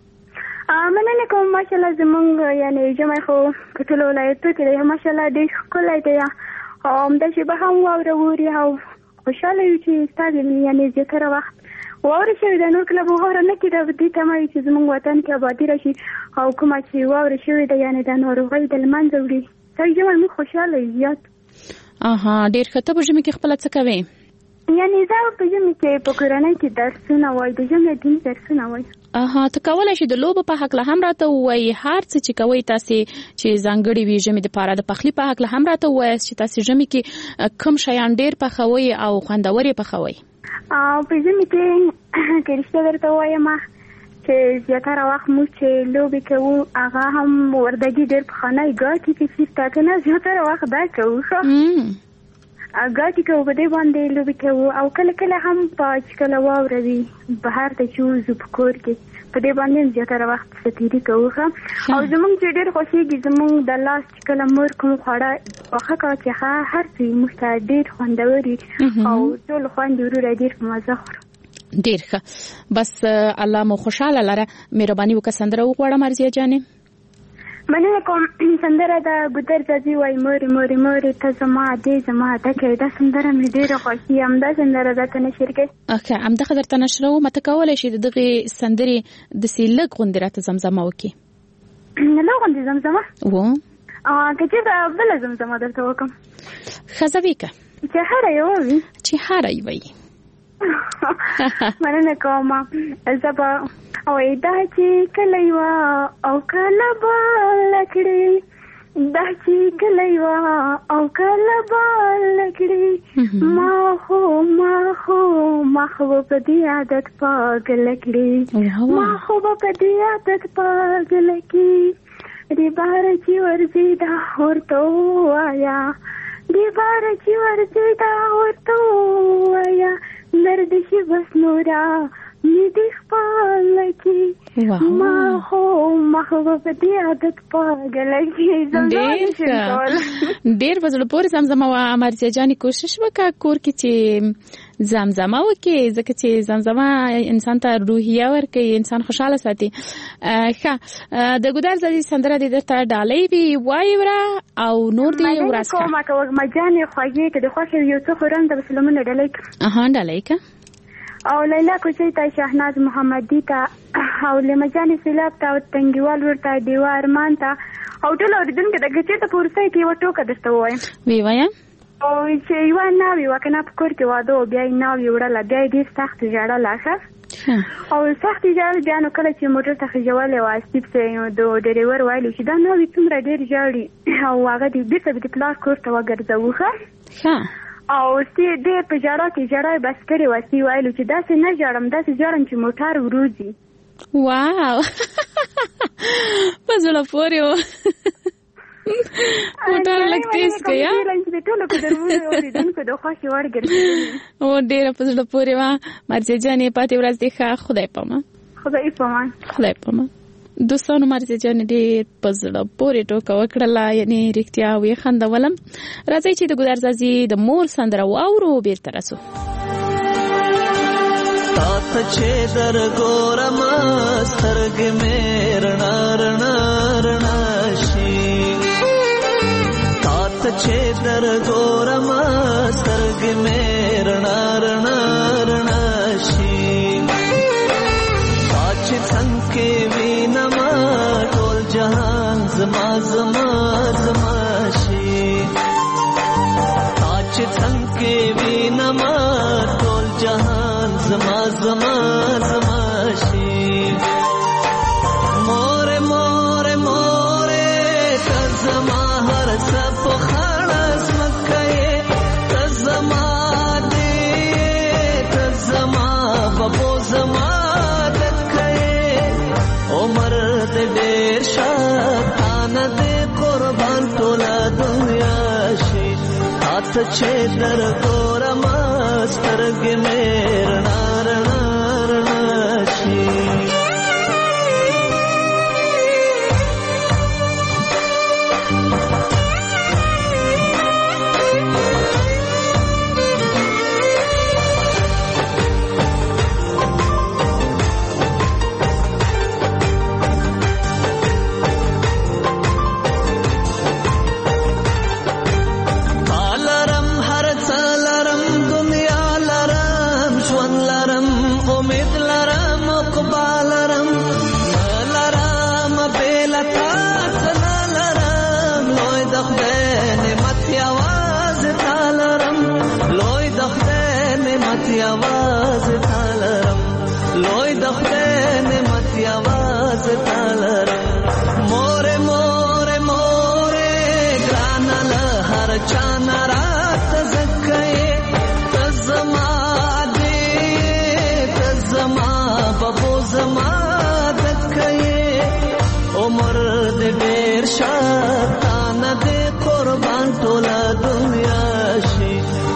مننه کوم ماشاءالله زمونږ یعنی ژمي خو کټول ولایتو کې دی ماشاءالله ډېر ښکلی دی او همداسې به هم واوره اوري او خوشحاله یو چې ستاسو یعنی زیاتره وخت واوره شوې ده نور کله به واوره نه کېده دې ته وایي چې زموږ وطن کې ابادي راشي او کومه چې واوره شوې ده یعنی د ناروغۍ د له منځه وړي دا ژمی موږ خوشحاله یو زیات. اها ډېر ښه. ته په ژمي کې خپله څه کوې؟ یعنی زه په ژمي کې په کورنۍ کې درسونه وای د ژمي دین درسونه وای. اها ته کولای شي د لوبو په حق له هم راته وای هر څه چې کوي تاسو چې ځانګړي وي ژمي د پاره د پخلی په حق له هم راته وای چې تاسو ژمي کې کوم شیان ډیر پخوي او خوندوري پخوي. او په ژمي کې کې رښتیا درته وایم چې زیاتره وخت مو چې لوبې کوو هغه هم وردګي ډېر پخوانی ګاټي کې چې تا کنه زیاتره وخت دا کوو ښه ګاټي کوو په دې باندې لوبې کوو او کله کله هم په چې کله واوره وي بهر ته چې وځو په کور کې په دې باندې زیاتره وخت ستیری کوو او زمونږ چې ډېر خوښېږي زمونږ د لاس چې کله مور کوم خواړه پخه کوه چې هر څه موږ ته ډېر خوندور وي او ټول خوند وروره ډېر په مزه خورو. ډېر ښه. بس الله مو خوشحاله لره. مهرباني وکړه سندره وغواړه مرضیه جانې. مننه کوم. سندره د ګودر ځاځي وایي مورې مورې مورې ته زما دې زما دکې. دا سندره مې ډېره خوښي. همدا سندره درته نشر کړئ. اوکې همدغه درته نشروم. ته کولی شې د دغې سندرې داسې لږ غوندې راته زمزمه وکړي؟ لږ غوندې زمزمه و که چېرته بله زمزمه درته وکړم ښځه وي که چې هره یوه وي چې هره یوه وي. مننه کوم. زه به وایي دا چې کله یوه او کله بله کړې دا چې کله یوه او کله بله کړې ما خو ما خو ما خو به په دې عادت پاګله کړې ما خو به په دې عادت پاګله کړې دې باره چې ورځي دا ورته ووایه دې باره چې ورځي دا ورته ووایه درد شي بس نورا می دې خپله کې ما خو ما خو په دې عادت پاګله کې زمزمه ډېر په زړه پورې زمزمه وه. مرضیه جانې کوشش وکړه کور کې چې زمزمه وکړي ځکه چې زمزمه انسان ته روحیه ورکوي انسان خوشحاله ساتي. ښه د ګودر ځاځي سندره دې درته ډالۍ وي وایي وره او نور دې ورځ کړه. مننه کوم. وږمه جانې خوږې که د خوښې یو څه خورم د سلامونه ډالۍ کړه. اها ډالۍ کړه. او لیلا کوچۍ ته شهناز محمدي ته او لیمه جانې سیلاب ته او تنګیوال ورته ډیوه ارمان ته او ټول اورېدونکو ته که چېرته په وروستۍ کې یوه ټوکه درته ووایم وی وایه او چې یوه ناوې وه که نه په کور کې واده و بیا یې ناوې وړله بیا یې ډېر سخت ژړله ښه او سخت ژړل بیا نو کله چې موټر ته خېژولی وه سټیپ ته نو د ډریور ویلي چې دا ناوې څومره ډېر ژاړي او هغه دې بېرته به د پلار کور ته وګرځوو ښه او سي ډېر په ژړا کې ژړا یې بس کړې وه. سي ویلو چې داسې نه ژاړم داسې ژاړم چې موټر وروځي. واو په زړه پورې و. موټر لږ تېز که یا د ټولو په درمونو اورېدونکو د خوښې وړ ګرځېدلي و. ډېره په زړه پورې وه. مرضیه جانې پاتې ورځ دې ښه. خدای پامان. خدای پامان. خدای پامان. دوستانو مرضیه جانې ډېر په زړه پورې ټوکه وکړله یعنې رښتیا ویې خندولم. راځئ چې د ګودر ځاځي د مور سندره واورو بېرته رسو. تا ته چې در ګورم سترګې مې رڼا رڼا رڼا شي تا ته چې در ګورم سترګې مې رڼا رڼا رڼا شي تا چې څنګ کې وینم ټول جهان زما زما زما شي تا چې څنګ کې وینم ټول جهان زما زما زما شي مور مور مور ته زما هر څه په خړه ځمکه ته زما دې ته زما بابو زما عمر دې ډېر شاتانه دې قربان ټوله دنیا شي تا ته چې در ګورم سترګې مې رڼا رڼا رڼا شي आवाज तालरम लोई दखते ने मत आवाज तालरम मोरे मोरे मोरे ग्रानल हर चाना रात जक्के तजमा दे तजमा बबो जमा दक्के उमर दे बेर शातान दे कुर्बान टोला दुनिया शी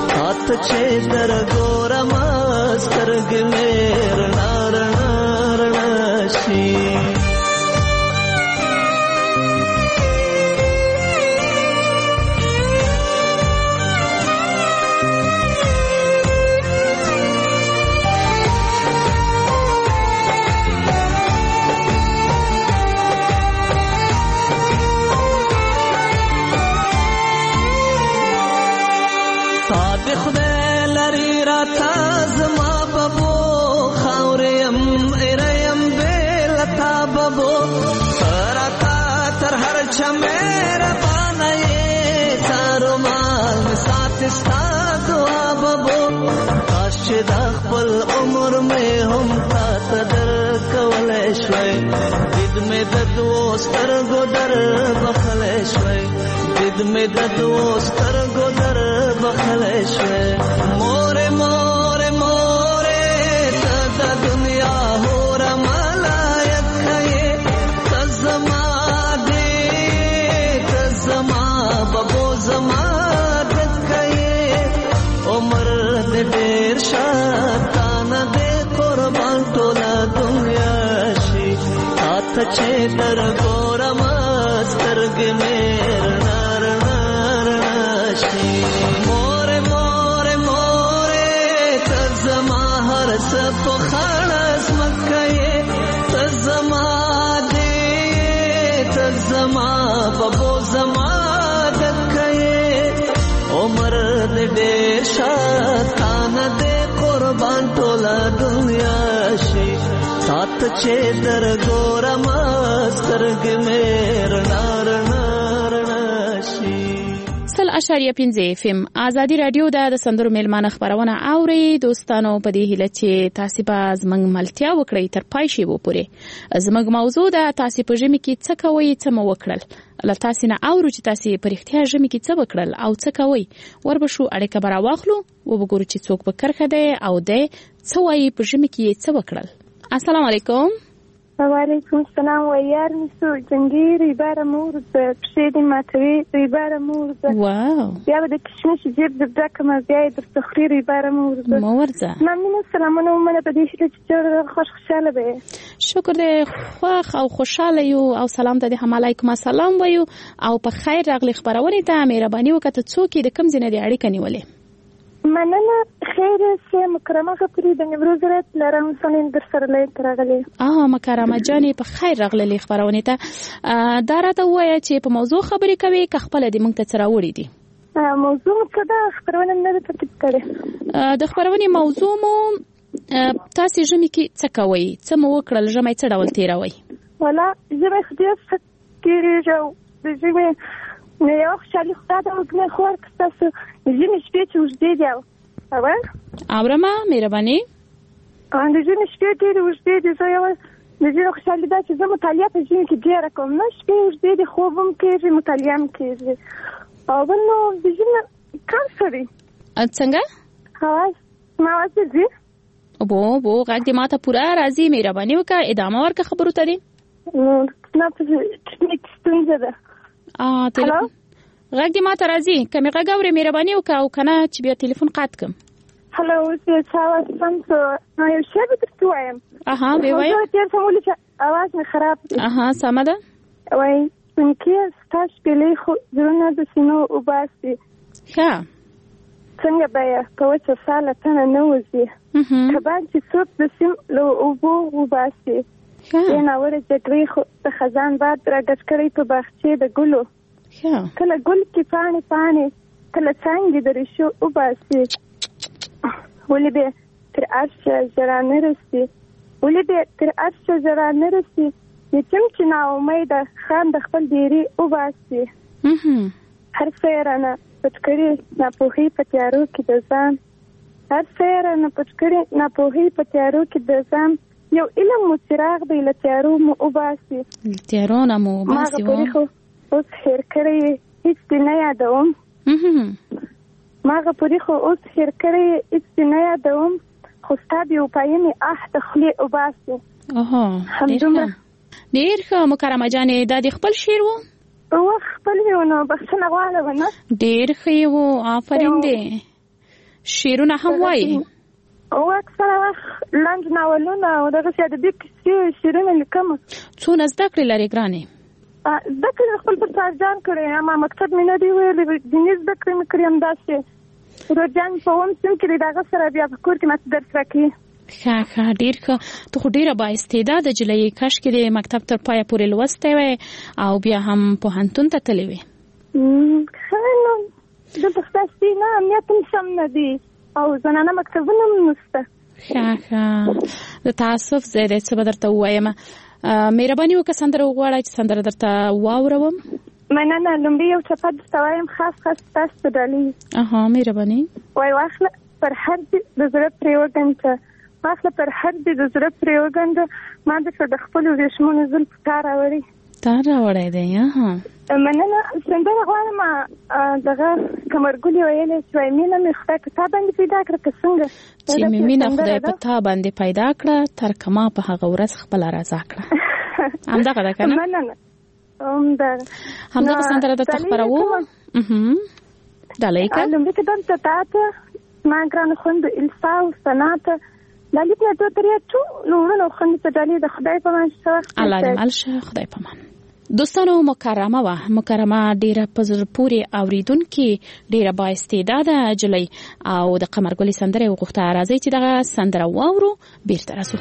چې در ګورم سترګې مې رڼا رڼا رڼا شي. چې د خپل عمر مې هم تا ته در کولی شوی دید مې د دوو سترګو در بخلی شوی دید مې د دوو سترګو در بخلی شوی. مورې مورې مورې ته د دنیا هوره ملایکه یې ته زما دې ته زما ببو زما ډکه یې عمر دې ډېر شاتانه دې قربان ټوله دنیا شي تا ته چې در ګورم سترګې مې رڼا رڼا رڼا شي. مورې مورې مورې ته زما هر څه په خړه ځمکه یې ته زما دې ته زما ببو زما ډکه یې عمر دې ډېر شاتانه دې قربان ټوله دنیا شي تا ته چې در ګورم سترګې مې رڼا رڼا رڼا شي. سل اشاریه پنځه اف ام ازادي رادیو د سندرو میلمانه خبرونه اوري. دوستانو په دې هیله چې تاسو به زمنګ ملتیا وکړئ تر پای شي وو پورې. زمنګ موضوع د تاسو په ژمي کې څه کوي څه مو وکړل له تاسو نه اورو چې تاسو په اړتیا ژمي کې څه وکړل او څه کوي. وربشو اړیکه برا واخلو او وګورو چې څوک په کرخه دی او دی څه وایي په ژمي کې څه وکړل. السلام علیکم. وعلیکم السلام. ویار میسو جنگی ریبار مورد پشیدی ماتوی ریبار مورد واو بیا به د کشمش جیب د بډاکه مزیای د تخری ریبار مورد مورزه ممنون. سلامونه ومنه په دې چې چې خوش خوشاله به شکر دې خوخ او خوشاله یو او سلام ته دې هم علیکم السلام وایو او په خیر راغلی خبرونه ته مهرباني وکړه څوک د کم ځنه د اړیکه نیولې. مننه. خیر سه مکرمه خبرې د نیمروز رات لرم سنین در سره لې ترغلي. اه مکرمه جانې په خیر راغلی خبرونه ته دا راته وایي چې په موضوع خبرې کوي که خپل دې مونږ ته سره وړي دي. موضوع څه ده خبرونه نه ترتیب کړي. د خبرونه موضوع مو تاسو ژمي کې څه کوي څه مو وکړل ژمي څه ډول تیروي؟ ولا ژمي خدای څه جو د ژمي نه یو خالي خدای د وګنه خور کستاسو ژمي شپې چې وځي دی او امرما مهرباني ان د ژمي شپې ډېر وځي دی زه یو د ژمي خالي دا چې زه مطالعه په ژمي کې ډېر کوم نه شپې وځي دی خو هم کې مطالعه هم کوي او نو د ژمي کار سره څنګه خلاص ما وځي بو بو غږ دې ماته پورا راځي مهرباني وکړه ادامه ورکړه خبرو ته. نو نه په ټیکنیک ستونزه ده. اه تلیفون غږ دې ماته راځي کمه غږ اورې مهرباني وکړه او کنه چې بیا ټلیفون قطع کړم. هلو زه چا سم څه نو یو شی به درته وایم. اها به وایم. زه تیر سمول چې اواز مې خراب دی. اها سمه ده. وای څنګه ستاسو په خو زونه د سينو وباسي. ها څنګه بیا په څه ساله تنه نه وځي. کبان چې څوک د سیم له اوبو وباسي. ها نه ور چې خو د خزان باد راګټ کړی په باغچې د ګلو. ها کله ګل کې پانی پانی کله څنګه د رشو وباسي. ولې به تر ارشه زرانه رسي ولې به تر ارشه زرانه رسي یتیم چې نا امیده خان د خپل دیری وباسي. هر سیرانه پټکړي نه پوهي په تیارو کې د ځان هر سیرانه پټکړي نه پوهي په تیارو کې د ځان یو علم مو چراغ دی له تیارو مو وباسي. تیارو نه مو وباسي و اوس خیر کړی هیڅ دې نه یادوم. ماغه پوری خو اوس خیر کړی هیڅ نه یادوم خو ستابي او پاینې اه تخلی وباسي. اها همدومره ډیر ښه مکرمه جانې دا د خپل شعر وو او خپل یو نو بخښنه غواړم نه ډیر ښه وو آفرین دې شعرونه هم وایي؟ او اکثره وخت لنډ ناولونه او دغسې ادبي کیسې شعرونه لیکم. څونه زده کړې لرې ګرانې؟ زده کړې خپل په سرجان کړې، اما مکتب مې نه دی ویلې، دیني زده کړې مې کړې همداسې روجان په اووم صنف کې دی، د هغه سره بیا په کور کې ماته درس راکوي. ښه ښه ډېر ښه. ته خو ډېره بااستعداده نجلۍ، کاشکې دې مکتب تر پایه پورې لوستی وی او بیا هم پوهنتون ته تللی وې. ښه نو دلته خدای نه امنیت هم سم نه دی او زنانه مکتبونه هم نشته. ښه ښه د تاسف ځای دی، څه به درته ووایم. مهرباني وکړه سندره وغواړه چې سندره درته واوروم. مننه. لومړی یو څپه درته وایم خاص خاص ستاسو په ډالۍ. اها مهرباني. وای واخله پر هر دې د زړه پرې وګنډه، واخله پر هر دې د زړه پرې وګنډه، ما درته د خپلو ورېښمونو زلفو تار راوړی. تار راوړی دی؟ اها مننه. سندره غواړم دغه قمرګلې ویلې چې وایي مینه مې خدای په تا باندې پیدا کړه که څنګه چې مې مینه خدای په تا باندې پیدا کړه تر کما په هغه ورځ خپله رضا کړه. همدغه ده که نه؟ مننه. همدغه همدغه سندره درته خپروم. ډالۍ که لومړي کې دلته تا ته زما ګرانه خویندو الفا او ثنا ته دا لیک نه دوه ترې ټولو وروڼو او خویندو ته ډالۍ د خدای په امان ښه وخت. الله دې مل شه. خدای په امان. دوستانو مکرمه وه مکرمه ډیره په زړه پورې اورېدونکې، ډیره بااستعداده نجلۍ او د قمرګلې سندره یې وغوښته. راځئ چې دغه سندره واورو، بیرته راځو.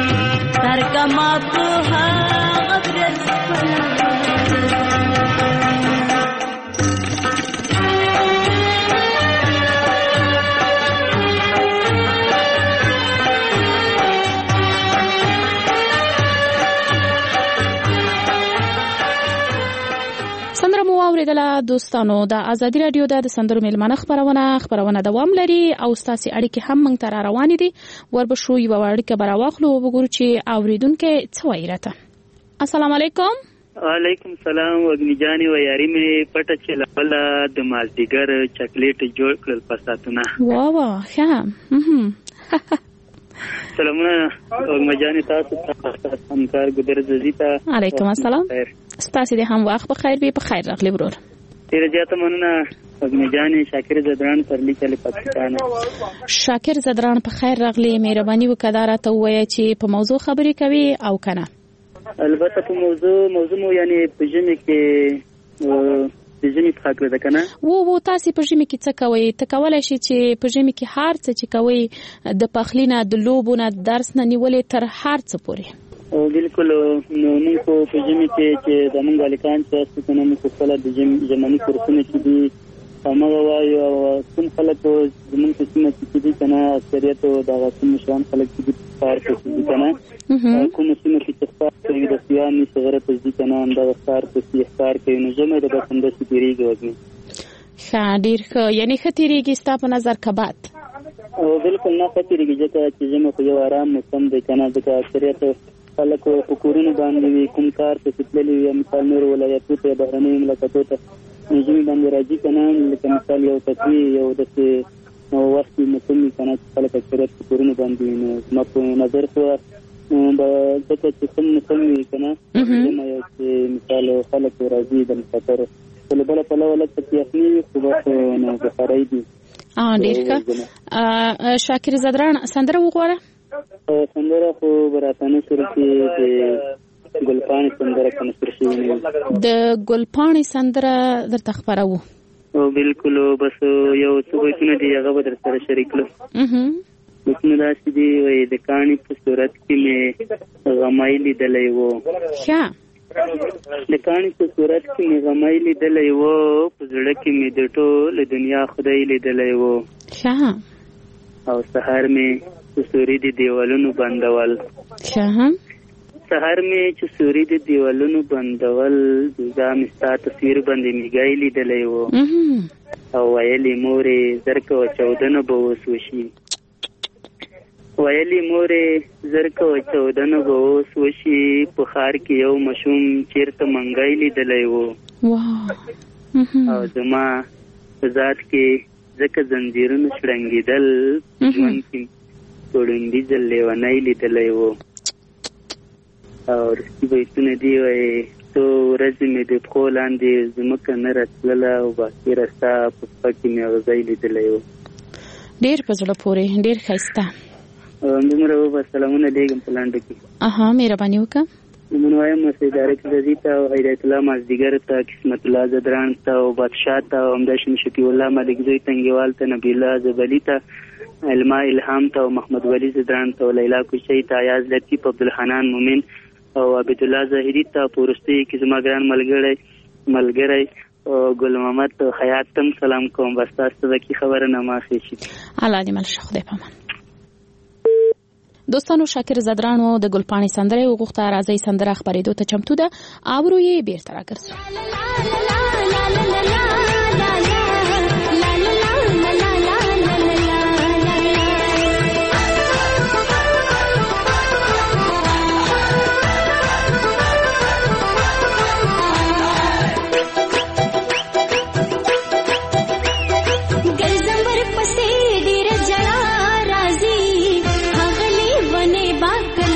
ما په هغه ورځ اوریدله دوستانو د ازادي رادیو د سندرو میلمانه خبرونه خبرونه دوام لري او ستاسو اړیکې هم موږ ته روانې دي. وربشو یو اړیکه براواخلو وګورو چې اوریدونکو څه وایي راته. السلام علیکم. وعلیکم السلام. وګنی جانې و یاري مې پټه چې لپله د مازدیګر چاکلیټ جوړ کړل پساتونه. وا وا ښه. سلامونه وګنی جانې تاسو ته همکار ګدر زیتا. علیکم السلام. ستاسو د هم وخت بخیر وي. په خیر راغلی ورور. ډیره زیاته مننه وګنی جانې. شاکر زدران پرلی کلی پاکستان. شاکر زدران په خیر راغلی. مهرباني وکړه راته ووایه چې په موضوع خبرې کوي او کنه. البته په موضوع موضوع مو یعنی په ژمي کې د ژمي په خاطر ده کنه. وو وو تاسو په ژمي کې څه کوئ؟ ته کولای شي چې په ژمي کې هر څه چې کوئ د پخلینه د لوبونه درس نه نیولې تر هر څه پورې. او بالکل نو موږ په ژمي کې چې د موږ الکان چې څنګه موږ خپل د ژمنی کورسونه چې دي هغه وایو او کوم خلک زموږ په سیمه کې دي کنه اکثریت د غوښتنې مشران خلک چې کار کوي کنه کوم سیمه کې چې کوي د سیامي صغره ته دي کنه دا کار کوي کار کوي نو زموږ د بسنده سپیریږي وګني. ښه ډیر ښه. یعنی خطرېږي ستا په نظر کبات؟ او بالکل نه خطرېږي ځکه چې زموږ په یو آرام موسم دی کنه ځکه اکثریت خلک په کورونو باندې کوم کار ته تللي وي مثال نور ولایتونو ته بهرنۍ مملکتونو ته نجومی باندې راځي کنه لکه مثال یو تفریح یو داسې وخت موسم کنه خلک اکثریت په کورونو باندې نو ما په نظر خو به ځکه چې کوم موسم وي کنه زما یو چې مثال خلک راځي د مسافر په بله پلوه لږ پکې یخني خو به نو بخارۍ دي. ډېر ښه. شاکر زدران سندره وغواړه. سندره خو براتانه سره کې د ګلپاڼې سندره کنستر شوی نه د ګلپاڼې سندره درته خبرو. او بالکل بس یو څو بیتونه دي هغه به در سره شریک کړم. بیتونه داسې دي وایي د کاڼي په صورت کې مې غمی لیدلی و. ښه. د کاڼي په صورت کې مې غمی لیدلی و په زړه کې مې د ټول دنیا خدای لیدلی و. ښه. او سهار مې سوري د دیوالونو بندول. ښه. سهار مې چې سوري د دیوالونو بندول دا مې ستا تصویر باندې میګای لیدلی و او ویلې مورې زر کوه چودنه به اوس وشي. ویلې مورې زر کوه چودنه به اوس وشي په ښار کې یو ماشوم چېرته منګی لیدلی و. او زما په ذات کې ځکه زنځیرونه شړنګېدل ژوند کې ټولنډي ځل لیونی لیدلی و. او رښتي بیتونه دي وایي څو ورځې مې د پښو لاندې ځمکه نه راتلله او باقي رستا په پښه کې مې غځی لیدلی و. ډېر په زړه پورې ډېر ښایسته. دومره وبه سلامونه لیږم په لنډه کې. اها مهرباني وکړه. من وایم سیدارک زدی ته او هدایت الله مازدیګر ته قسمت الله زدران ته او بادشاه ته او همداشان شفیع الله ملک زوی تنګیوال ته نبی الله زبلی ته علما الهام ته او محمد ولی زدران ته او لیلا کوشی ته ایاز لطیف عبدالحنان مومن او عبد الله زاهدی ته پورستی کې زما ګران ملګری ملګری او ګل محمد خیاط تم سلام کوم. بس تاسو ته کی خبره نه ماخی شي. الله دې مل شه. خدای پامان. دوستانو شاکر زدرانو د ګلپاڼې سندره وغوښته. راځي سندره خبرېدو ته چمتو ده. آبرو یې بیرته راګرځو.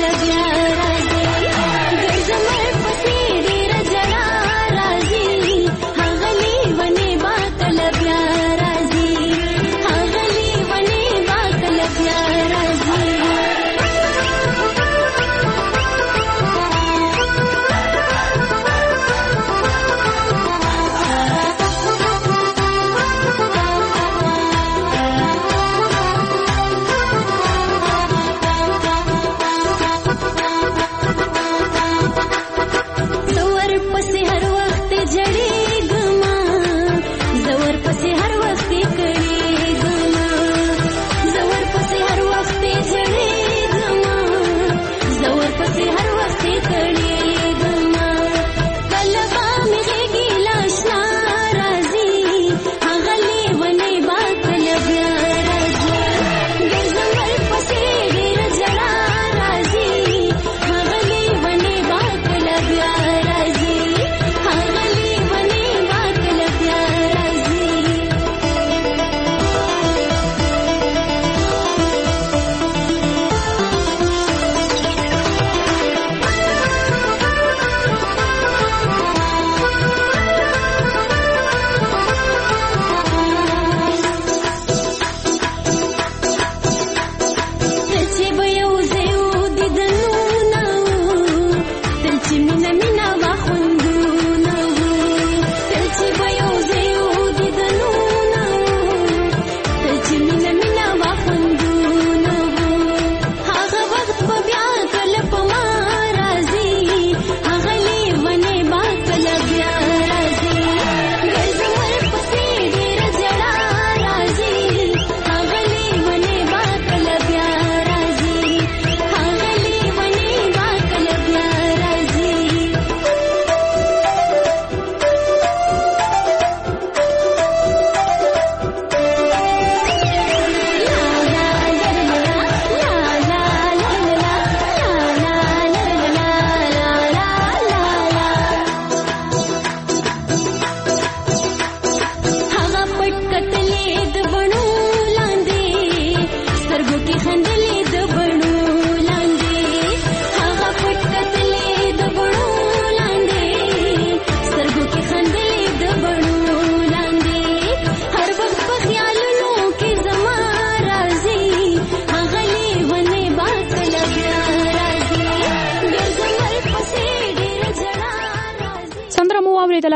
Razi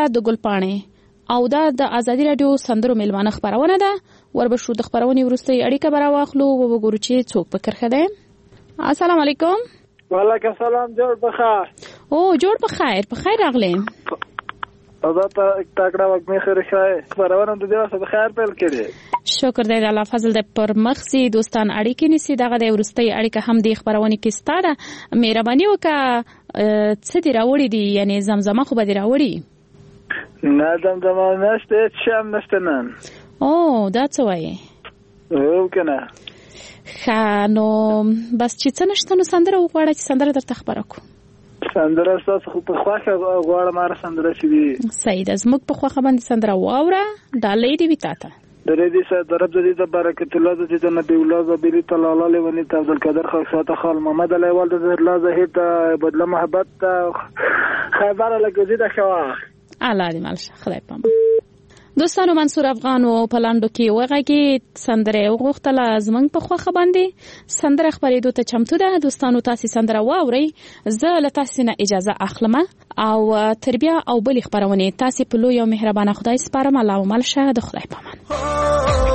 د ګلپاڼې او دا د ازادي رادیو سندرو میلمانه خبرونه ده. وربشو د خبرونې وروسته اړیکه برا واخلو او وګورو چې څوک په کرخه ده. السلام علیکم. وعلیکم السلام. جوړ بخیر. او جوړ بخیر. بخیر راغلی. او دا تاکړه وګمې خیر ښه خبرونه د دې واسه بخیر پیل کړي. شکر دی الله فضل د پر مخسي دوستان اړیکې نسی دغه د ورستۍ اړیکه هم د خبرونه کې ستاره مهرباني وکړه څه دی راوړي دي یعنی زمزمه خو به دی راوړي نه زمزمه نشته شم نشته نن. او دا څه وایي او کنه خانو بس چې څه نشته نو سندره وغواړه چې سندره درته خبره کو. سندره تاسو خو په خواخه غواړم مار سندره چې دی سید از موږ په خواخه باندې سندره واوره ډالې دی ویتاته درې دې سره درب دې د برکت الله د چې نبی الله زبیری تعالی علیه و سلم عبد القادر خاصه خال محمد علی والد الله زهید بدله محبت خبر لګی دا خوا الله دې مالشه خدای پامه. دوستانو منصور افغان او پلاندو کې وغږی سندره وغوښتله زمنګ په خوخه باندې سندره خبرېدو ته چمتو ده. دوستانو تاسو سندره واورئ زه له تاسو نه اجازه اخلم او تربیه او بل خبرونه تاسو په لوی او مهربانه خدای سپارم. الله او ملشه د خدای پامان.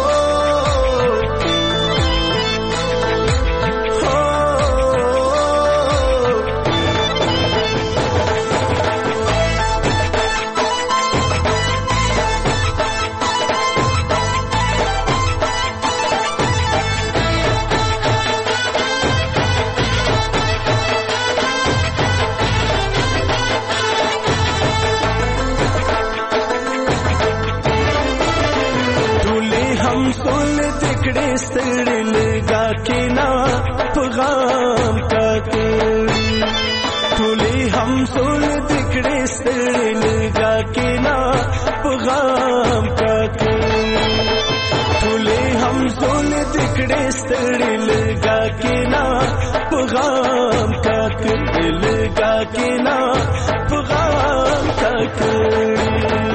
ستړي لګا کینا پیغام کاکړي ټولي هم سول دکړي ستړي لګا کینا پیغام کاکړي ټولي هم سول دکړي ستړي لګا کینا پیغام کاکړي لګا کینا پیغام کاکړي.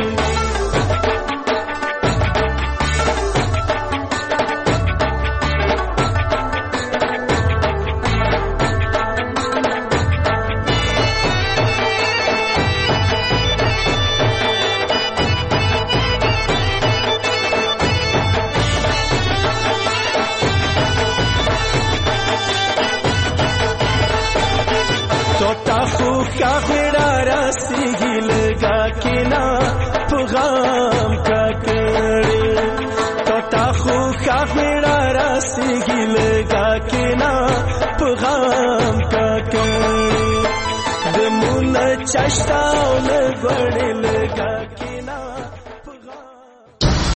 پیغام کاکړي توتا خو خاطر راسي لګا کینا پیغام کاکړي د مون چاشتاو نه غړي لګا